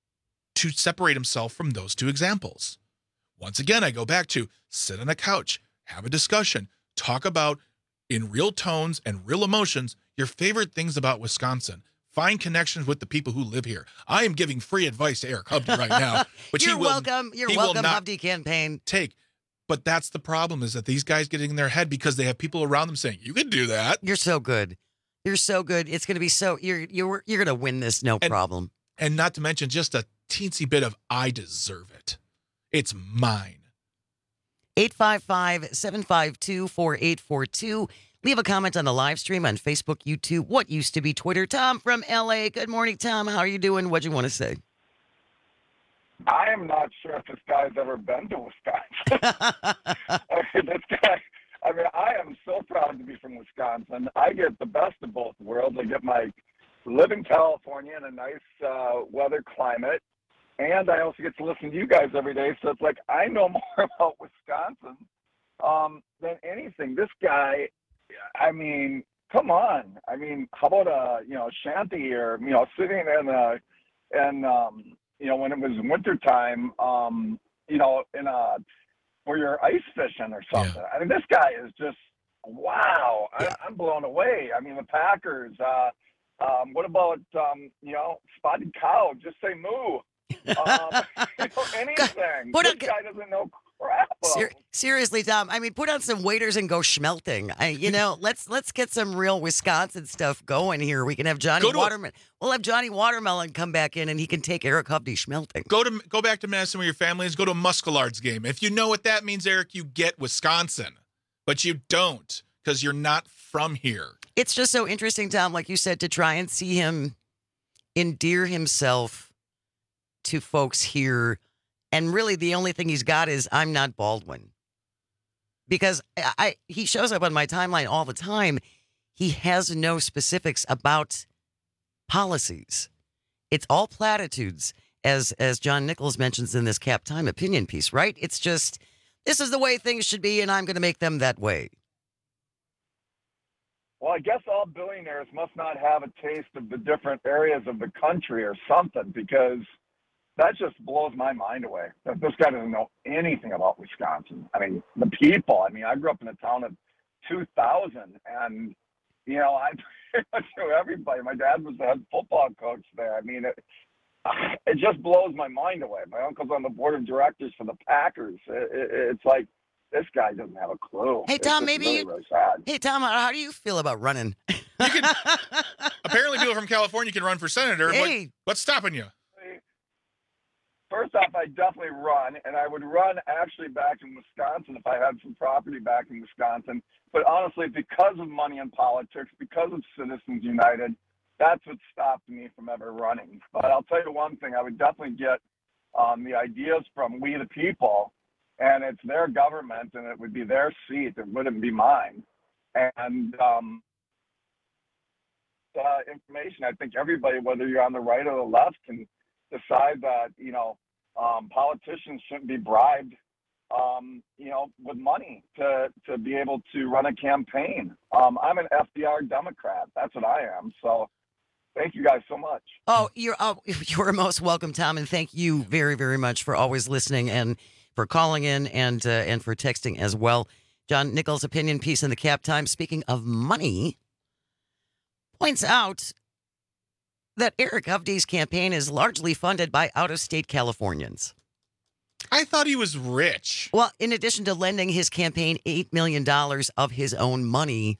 to separate himself from those two examples? Once again, I go back to sit on a couch, have a discussion, talk about in real tones and real emotions your favorite things about Wisconsin. Find connections with the people who live here. I am giving free advice to Eric Hovde right now. But You're he will, welcome. You're he will welcome, not Hovde campaign. Take. But that's the problem is that these guys get in their head because they have people around them saying, you can do that. You're so good. You're so good. It's going to be so, you're you're you're going to win this, no And- problem. And not to mention just a teensy bit of I deserve it. It's mine. eight five five, seven five two, four eight four two. Leave a comment on the live stream on Facebook, YouTube, what used to be Twitter. Tom from L A. Good morning, Tom. How are you doing? What'd you want to say? I am not sure if this guy's ever been to Wisconsin. I mean, this guy, I mean, I am so proud to be from Wisconsin. I get the best of both worlds. I get my live in California in a nice uh, weather climate, and I also get to listen to you guys every day. So it's like I know more about Wisconsin um, than anything. This guy, I mean, come on. I mean, how about a you know shanty or you know sitting in a and um, you know when it was wintertime, um, you know in a where you're ice fishing or something. I mean, this guy is just wow. I, I'm blown away. I mean, the Packers. Uh, um, what about um, you know spotted cow? Just say moo. Um, you know, anything. Put this a- guy doesn't know crap. Ser- seriously, Tom. I mean, put on some waders and go schmelting. I, you know, let's let's get some real Wisconsin stuff going here. We can have Johnny Go to a- Watermelon. We'll have Johnny Watermelon come back in, and he can take Eric Hovde schmelting. Go to go back to Madison where your family is. Go to a Muskelards game. If you know what that means, Eric, you get Wisconsin, but you don't because you're not from here. It's just so interesting, Tom, like you said, to try and see him endear himself to folks here. And really, the only thing he's got is I'm not Baldwin. Because I, I he shows up on my timeline all the time. He has no specifics about policies. It's all platitudes, as as John Nichols mentions in this Cap Time opinion piece, right? It's just, this is the way things should be, and I'm going to make them that way. Well, I guess all billionaires must not have a taste of the different areas of the country or something, because that just blows my mind away. That this guy doesn't know anything about Wisconsin. I mean, the people. I mean, I grew up in a town of two thousand, and, you know, I pretty much knew everybody. My dad was the head football coach there. I mean, it, it just blows my mind away. My uncle's on the board of directors for the Packers. It, it, it's like, this guy doesn't have a clue. Hey, Tom, it's maybe really, you. really sad. Hey, Tom, how do you feel about running? Apparently, people from California can run for senator. Hey. What, what's stopping you? First off, I definitely run, and I would run actually back in Wisconsin if I had some property back in Wisconsin. But honestly, because of money in politics, because of Citizens United, that's what stopped me from ever running. But I'll tell you one thing, I would definitely get um, the ideas from we the people, and it's their government, and it would be their seat. It wouldn't be mine. And um, uh, information, I think everybody, whether you're on the right or the left, can decide that, you know, um, politicians shouldn't be bribed, um, you know, with money to, to be able to run a campaign. Um, I'm an F D R Democrat. That's what I am. So thank you guys so much. Oh, you're oh, you're most welcome, Tom, and thank you very, very much for always listening and for calling in and uh, and for texting as well. John Nichols' opinion piece in the Cap Times, speaking of money, points out that Eric Hovde's campaign is largely funded by out-of-state Californians. I thought he was rich. Well, in addition to lending his campaign eight million dollars of his own money,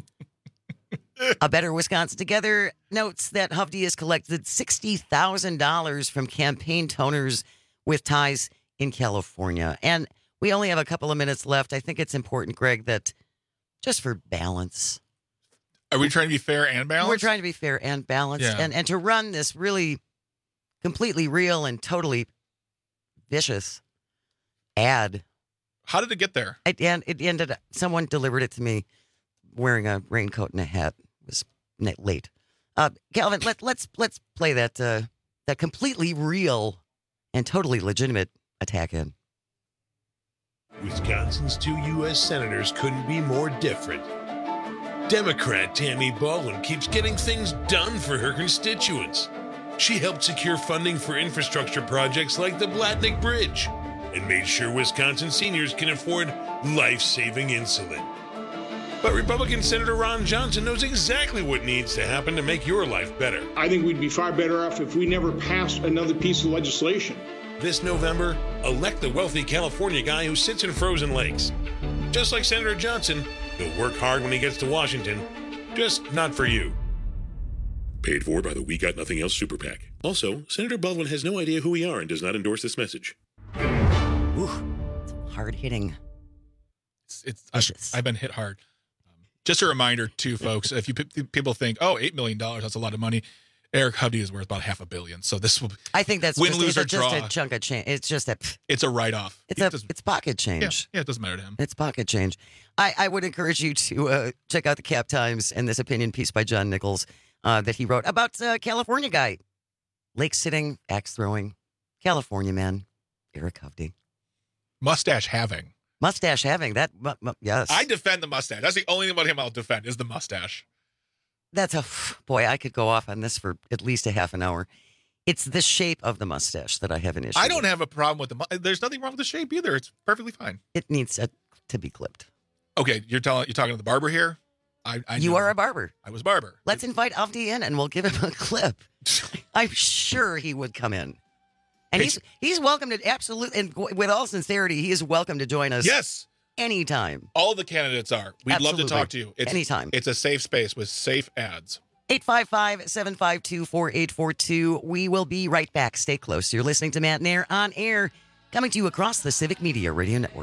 A Better Wisconsin Together notes that Hovde has collected sixty thousand dollars from campaign donors with ties in California. And we only have a couple of minutes left. I think it's important, Greg, that just for balance. Are we trying to be fair and balanced? We're trying to be fair and balanced. Yeah. And, and to run this really completely real and totally vicious ad. How did it get there? It, and it ended up, someone delivered it to me wearing a raincoat and a hat. It was n- late. Uh, Calvin, let, let's let's play that uh, that completely real and totally legitimate attack in. Wisconsin's two U S senators couldn't be more different. Democrat Tammy Baldwin keeps getting things done for her constituents. She helped secure funding for infrastructure projects like the Blatnick Bridge and made sure Wisconsin seniors can afford life-saving insulin. But Republican Senator Ron Johnson knows exactly what needs to happen to make your life better. I think we'd be far better off if we never passed another piece of legislation. This November, elect the wealthy California guy who sits in frozen lakes. Just like Senator Johnson, he'll work hard when he gets to Washington, just not for you. Paid for by the We Got Nothing Else Super PAC. Also, Senator Baldwin has no idea who we are and does not endorse this message. Ooh, hard hitting. It's, it's I've, I've been hit hard. Um, just a reminder, too, folks, if you people think, oh, eight million dollars, that's a lot of money. Eric Hovde is worth about half a billion. So this will I think that's win, just, lose, or it's just draw. a chunk of change. It's just a. It's a write-off. It's a. It's pocket change. Yeah, yeah, it doesn't matter to him. It's pocket change. I, I would encourage you to uh, check out the Cap Times and this opinion piece by John Nichols uh, that he wrote about uh, California guy, lake sitting, axe throwing, California man, Eric Hovde. Mustache having. Mustache having that. Mu- mu- yes. I defend the mustache. That's the only thing about him I'll defend is the mustache. That's a boy. I could go off on this for at least a half an hour. It's the shape of the mustache that I have an issue. I don't with. have a problem with the. mu- There's nothing wrong with the shape either. It's perfectly fine. It needs a, to be clipped. Okay, you're telling you're talking to the barber here. I, I you know. are a barber. I was barber. Let's invite Hovde in and we'll give him a clip. I'm sure he would come in. And he's he's welcome to absolutely, and with all sincerity, he is welcome to join us. Yes. Anytime. All the candidates are. We'd Absolutely. love to talk to you. It's, Anytime. It's a safe space with safe ads. eight five five, seven five two, four eight four two. We will be right back. Stay close. You're listening to Matt Nair on air, coming to you across the Civic Media Radio Network.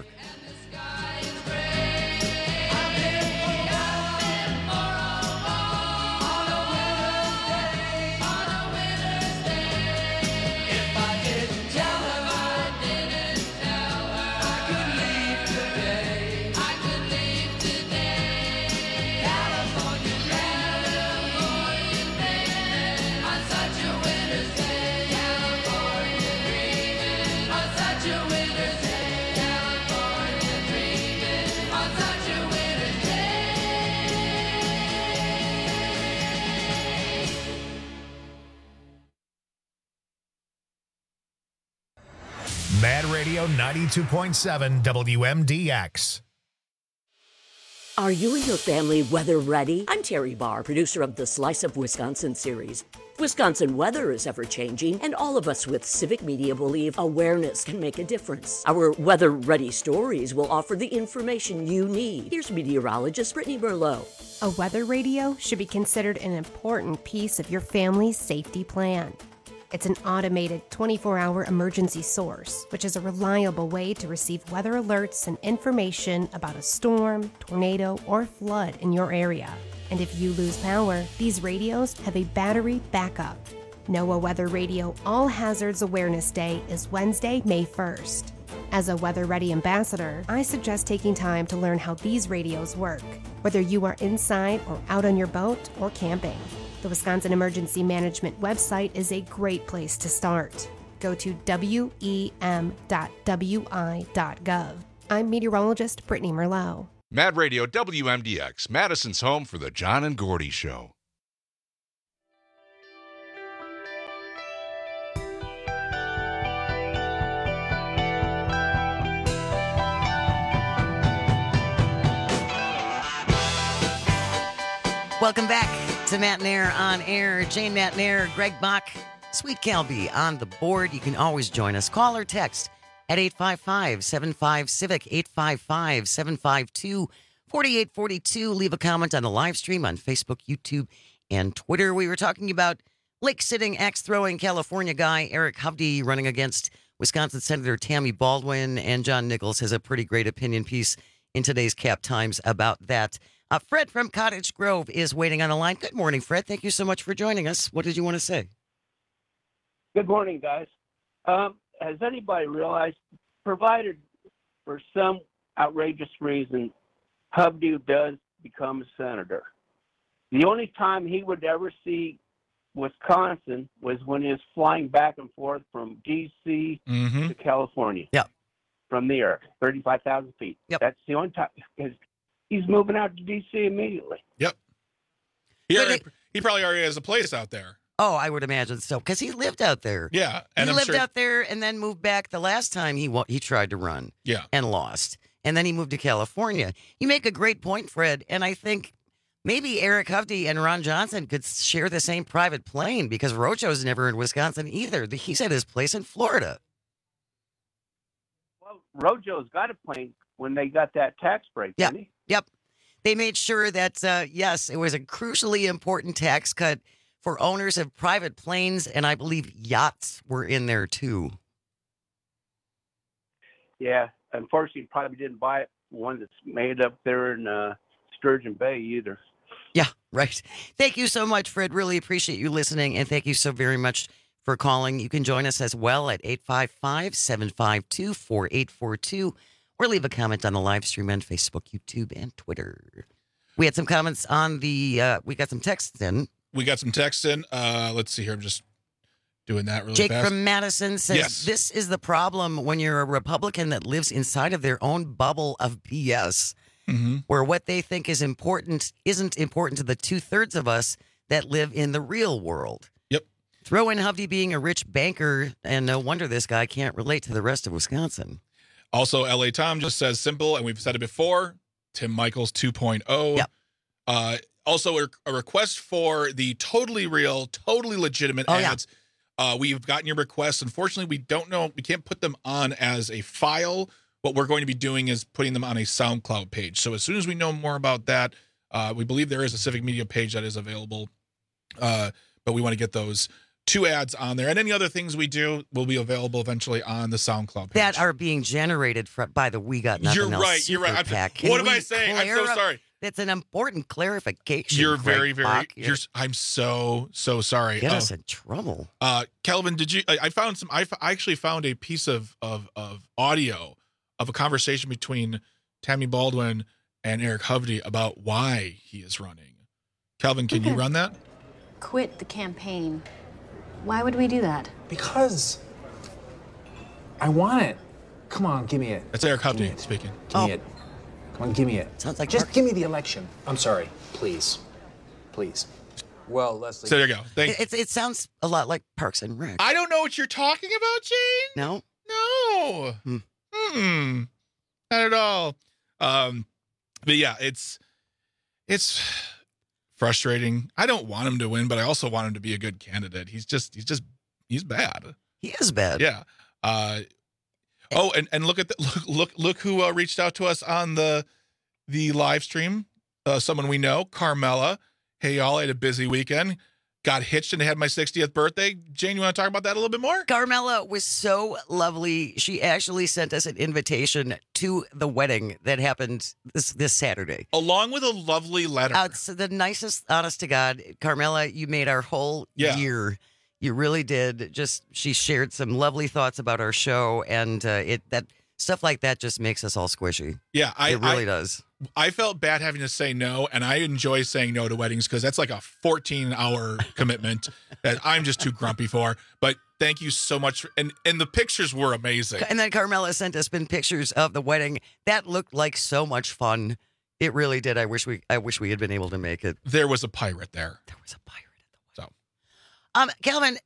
Radio ninety-two point seven W M D X. Are you and your family weather ready? I'm Terry Barr, producer of the Slice of Wisconsin series. Wisconsin weather is ever-changing, and all of us with Civic Media believe awareness can make a difference. Our Weather Ready stories will offer the information you need. Here's meteorologist Brittany Merlot. A weather radio should be considered an important piece of your family's safety plan. It's an automated twenty-four hour emergency source, which is a reliable way to receive weather alerts and information about a storm, tornado, or flood in your area. And if you lose power, these radios have a battery backup. NOAA Weather Radio All Hazards Awareness Day is Wednesday, May first. As a Weather Ready ambassador, I suggest taking time to learn how these radios work, whether you are inside or out on your boat or camping. The Wisconsin Emergency Management website is a great place to start. Go to W E M dot W I dot gov. I'm meteorologist Brittany Merlot. Mad Radio W M D X, Madison's home for the John and Gordy Show. Welcome back to Matt Nair on Air. Jane Matt Nair, Greg Bach, Sweet Calby on the board. You can always join us. Call or text at eight five five, seven five, Civic, eight five five, seven five two, four eight four two. Leave a comment on the live stream on Facebook, YouTube, and Twitter. We were talking about lake-sitting, axe-throwing California guy Eric Hovde running against Wisconsin Senator Tammy Baldwin, and John Nichols has a pretty great opinion piece in today's Cap Times about that. Uh, Fred from Cottage Grove is waiting on the line. Good morning, Fred. Thank you so much for joining us. What did you want to say? Good morning, guys. Um, has anybody realized, provided for some outrageous reason, Hovde does become a senator, the only time he would ever see Wisconsin was when he was flying back and forth from D C mm-hmm. to California. Yep. From the air, thirty-five thousand feet. Yep. That's the only time. He's moving out to D C immediately. Yep. He, already, he probably already has a place out there. Oh, I would imagine so, because he lived out there. Yeah. And he I'm lived sure... out there and then moved back the last time he wa- he tried to run. Yeah. And lost. And then he moved to California. You make a great point, Fred, and I think maybe Eric Hovde and Ron Johnson could share the same private plane, because Rocho's never in Wisconsin either. He's at his place in Florida. Well, Rojo's got a plane when they got that tax break, Yep. didn't he? Yep. They made sure that, uh, yes, it was a crucially important tax cut for owners of private planes, and I believe yachts were in there too. Yeah. Unfortunately, he probably didn't buy it, one that's made up there in uh, Sturgeon Bay either. Yeah, right. Thank you so much, Fred. Really appreciate you listening, and thank you so very much for calling. You can join us as well at eight five five, seven five two, four eight four two. Or leave a comment on the live stream on Facebook, YouTube, and Twitter. We had some comments on the, uh, we got some texts in. We got some texts in. Uh, let's see here. I'm just doing that really Jake fast. from Madison says, yes. This is the problem when you're a Republican that lives inside of their own bubble of B S, mm-hmm. where what they think is important isn't important to the two-thirds of us that live in the real world. Yep. Throw in Hovde being a rich banker, and no wonder this guy can't relate to the rest of Wisconsin. Also, L A Tom just says simple, and we've said it before, Tim Michaels two point oh. Yep. Uh, also, a, a request for the totally real, totally legitimate Oh, ads. Yeah. Uh, we've gotten your requests. Unfortunately, we don't know. We can't put them on as a file. What we're going to be doing is putting them on a SoundCloud page. So as soon as we know more about that, uh, we believe there is a Civic Media page that is available. Uh, but we want to get those two ads on there, and any other things we do will be available eventually on the SoundCloud page. That are being generated for, by the We Got Nothing You're Else right. You're right. Super PAC. Can What am we I saying? I'm so clar- sorry. That's an important clarification. You're Greg very, very. Bach. You're, I'm so so sorry. Get uh, us in trouble. Uh, Calvin, did you? I, I found some. I, f- I actually found a piece of of of audio of a conversation between Tammy Baldwin and Eric Hovde about why he is running. Calvin, can you run that? Quit the campaign. Why would we do that? Because I want it. Come on, give me it. That's Eric Hovde speaking. Give me it. Come on, give me it. Sounds like just Park- give me the election. I'm sorry, please, please. Well, Leslie. So there you go. Thank It, it, it sounds a lot like Parks and Rec. I don't know what you're talking about, Jane. No? No. No. Hmm. Hmm. Not at all. Um, but yeah, it's it's frustrating. I don't want him to win, but I also want him to be a good candidate. He's just he's just he's bad. He is bad. Yeah. Uh, oh, and, and look at the, look look look who uh, reached out to us on the the live stream. Uh, someone we know, Carmela. Hey y'all, I had a busy weekend. Got hitched and had my sixtieth birthday. Jane, you want to talk about that a little bit more? Carmela was so lovely. She actually sent us an invitation to the wedding that happened this this Saturday. Along with a lovely letter. Uh, it's the nicest, honest to God. Carmela, you made our whole Yeah. year. You really did. Just she shared some lovely thoughts about our show, and uh, it that stuff like that just makes us all squishy. Yeah, I, it really I, does. I felt bad having to say no, and I enjoy saying no to weddings because that's like a fourteen-hour commitment that I'm just too grumpy for. But thank you so much, for, and and the pictures were amazing. And then Carmela sent us been pictures of the wedding. That looked like so much fun. It really did. I wish we I wish we had been able to make it. There was a pirate there. There was a pirate at the wedding. So, um, Calvin,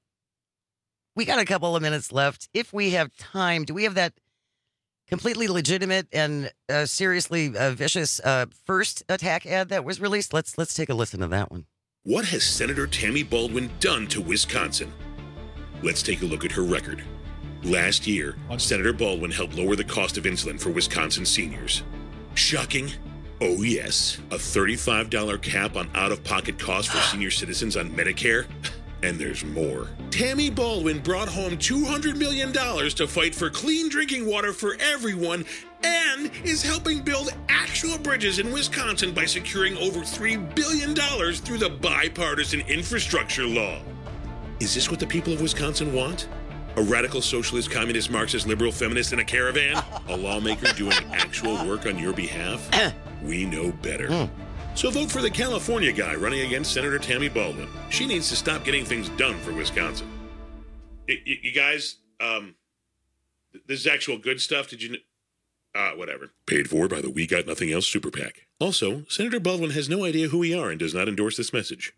we got a couple of minutes left. If we have time, do we have that completely legitimate and uh, seriously uh, vicious uh, first attack ad that was released? Let's let's take a listen to that one. What has Senator Tammy Baldwin done to Wisconsin? Let's take a look at her record. Last year, Senator Baldwin helped lower the cost of insulin for Wisconsin seniors. Shocking? Oh yes, a thirty-five dollars cap on out-of-pocket costs for senior citizens on Medicare. And there's more. Tammy Baldwin brought home two hundred million dollars to fight for clean drinking water for everyone and is helping build actual bridges in Wisconsin by securing over three billion dollars through the bipartisan infrastructure law. Is this what the people of Wisconsin want? A radical socialist, communist, Marxist, liberal, feminist in a caravan? A lawmaker doing actual work on your behalf? We know better. Mm. So vote for the California guy running against Senator Tammy Baldwin. She needs to stop getting things done for Wisconsin. Y- y- you guys, um, this is actual good stuff. Did you... Kn- uh, whatever. Paid for by the We Got Nothing Else Super PAC. Also, Senator Baldwin has no idea who we are and does not endorse this message.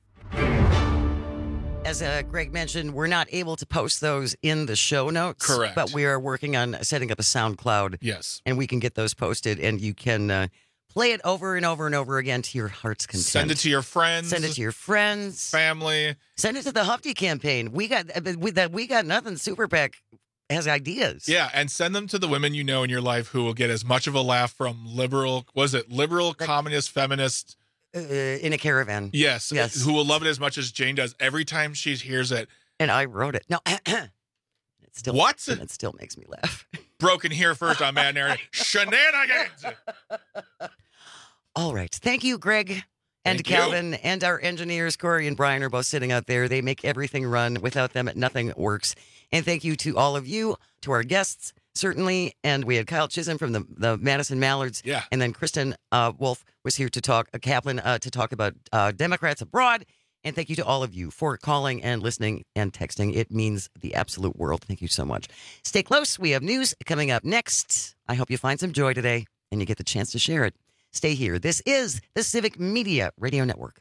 As uh, Greg mentioned, we're not able to post those in the show notes. Correct. But we are working on setting up a SoundCloud. Yes. And we can get those posted, and you can uh, play it over and over and over again to your heart's content. Send it to your friends. Send it to your friends. Family. Send it to the Huffy campaign. We got we, that we got nothing. Super PAC has ideas. Yeah, and send them to the women you know in your life who will get as much of a laugh from liberal, was it liberal, the, communist, feminist? Uh, in a caravan. Yes, yes. Who will love it as much as Jane does every time she hears it. And I wrote it. No, it still what? It still makes me laugh. Broken here first on Mad Narrative. Shenanigans. All right. Thank you, Greg and Thank Calvin, you. and our engineers, Corey and Brian, are both sitting out there. They make everything run. Without them, nothing works. And thank you to all of you, to our guests, certainly. And we had Kyle Chisholm from the, the Madison Mallards. Yeah. And then Kristen uh, Wolf was here to talk, uh, Kaplan, uh, to talk about uh, Democrats abroad. And thank you to all of you for calling and listening and texting. It means the absolute world. Thank you so much. Stay close. We have news coming up next. I hope you find some joy today and you get the chance to share it. Stay here. This is the Civic Media Radio Network.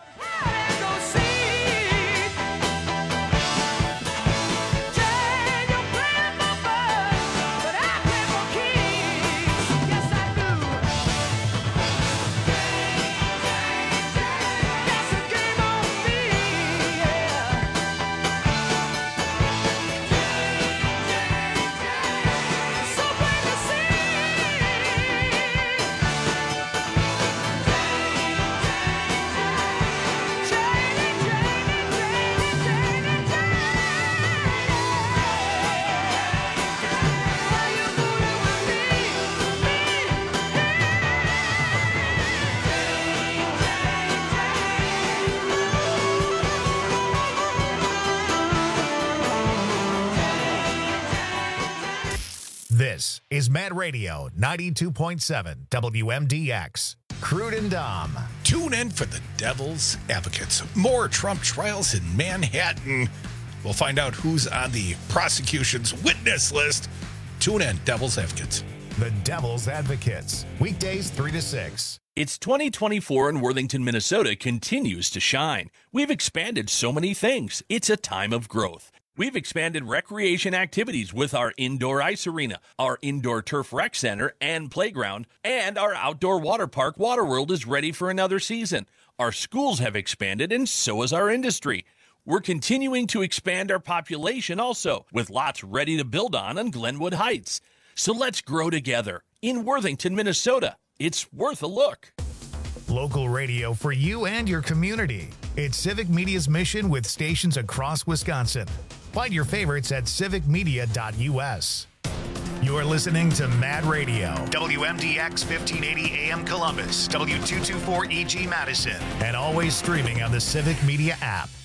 This is Mad Radio ninety-two point seven W M D X. Crude and Dom. Tune in for the Devil's Advocates. More Trump trials in Manhattan. We'll find out who's on the prosecution's witness list. Tune in, Devil's Advocates. The Devil's Advocates. Weekdays three to six. It's twenty twenty-four and Worthington, Minnesota continues to shine. We've expanded so many things. It's a time of growth. We've expanded recreation activities with our indoor ice arena, our indoor turf rec center and playground, and our outdoor water park Waterworld is ready for another season. Our schools have expanded, and so has our industry. We're continuing to expand our population also, with lots ready to build on in Glenwood Heights. So let's grow together. In Worthington, Minnesota, it's worth a look. Local radio for you and your community. It's Civic Media's mission with stations across Wisconsin. Find your favorites at civic media dot u s. You're listening to Mad Radio, W M D X fifteen eighty A M Columbus, W two twenty-four E G Madison, and always streaming on the Civic Media app.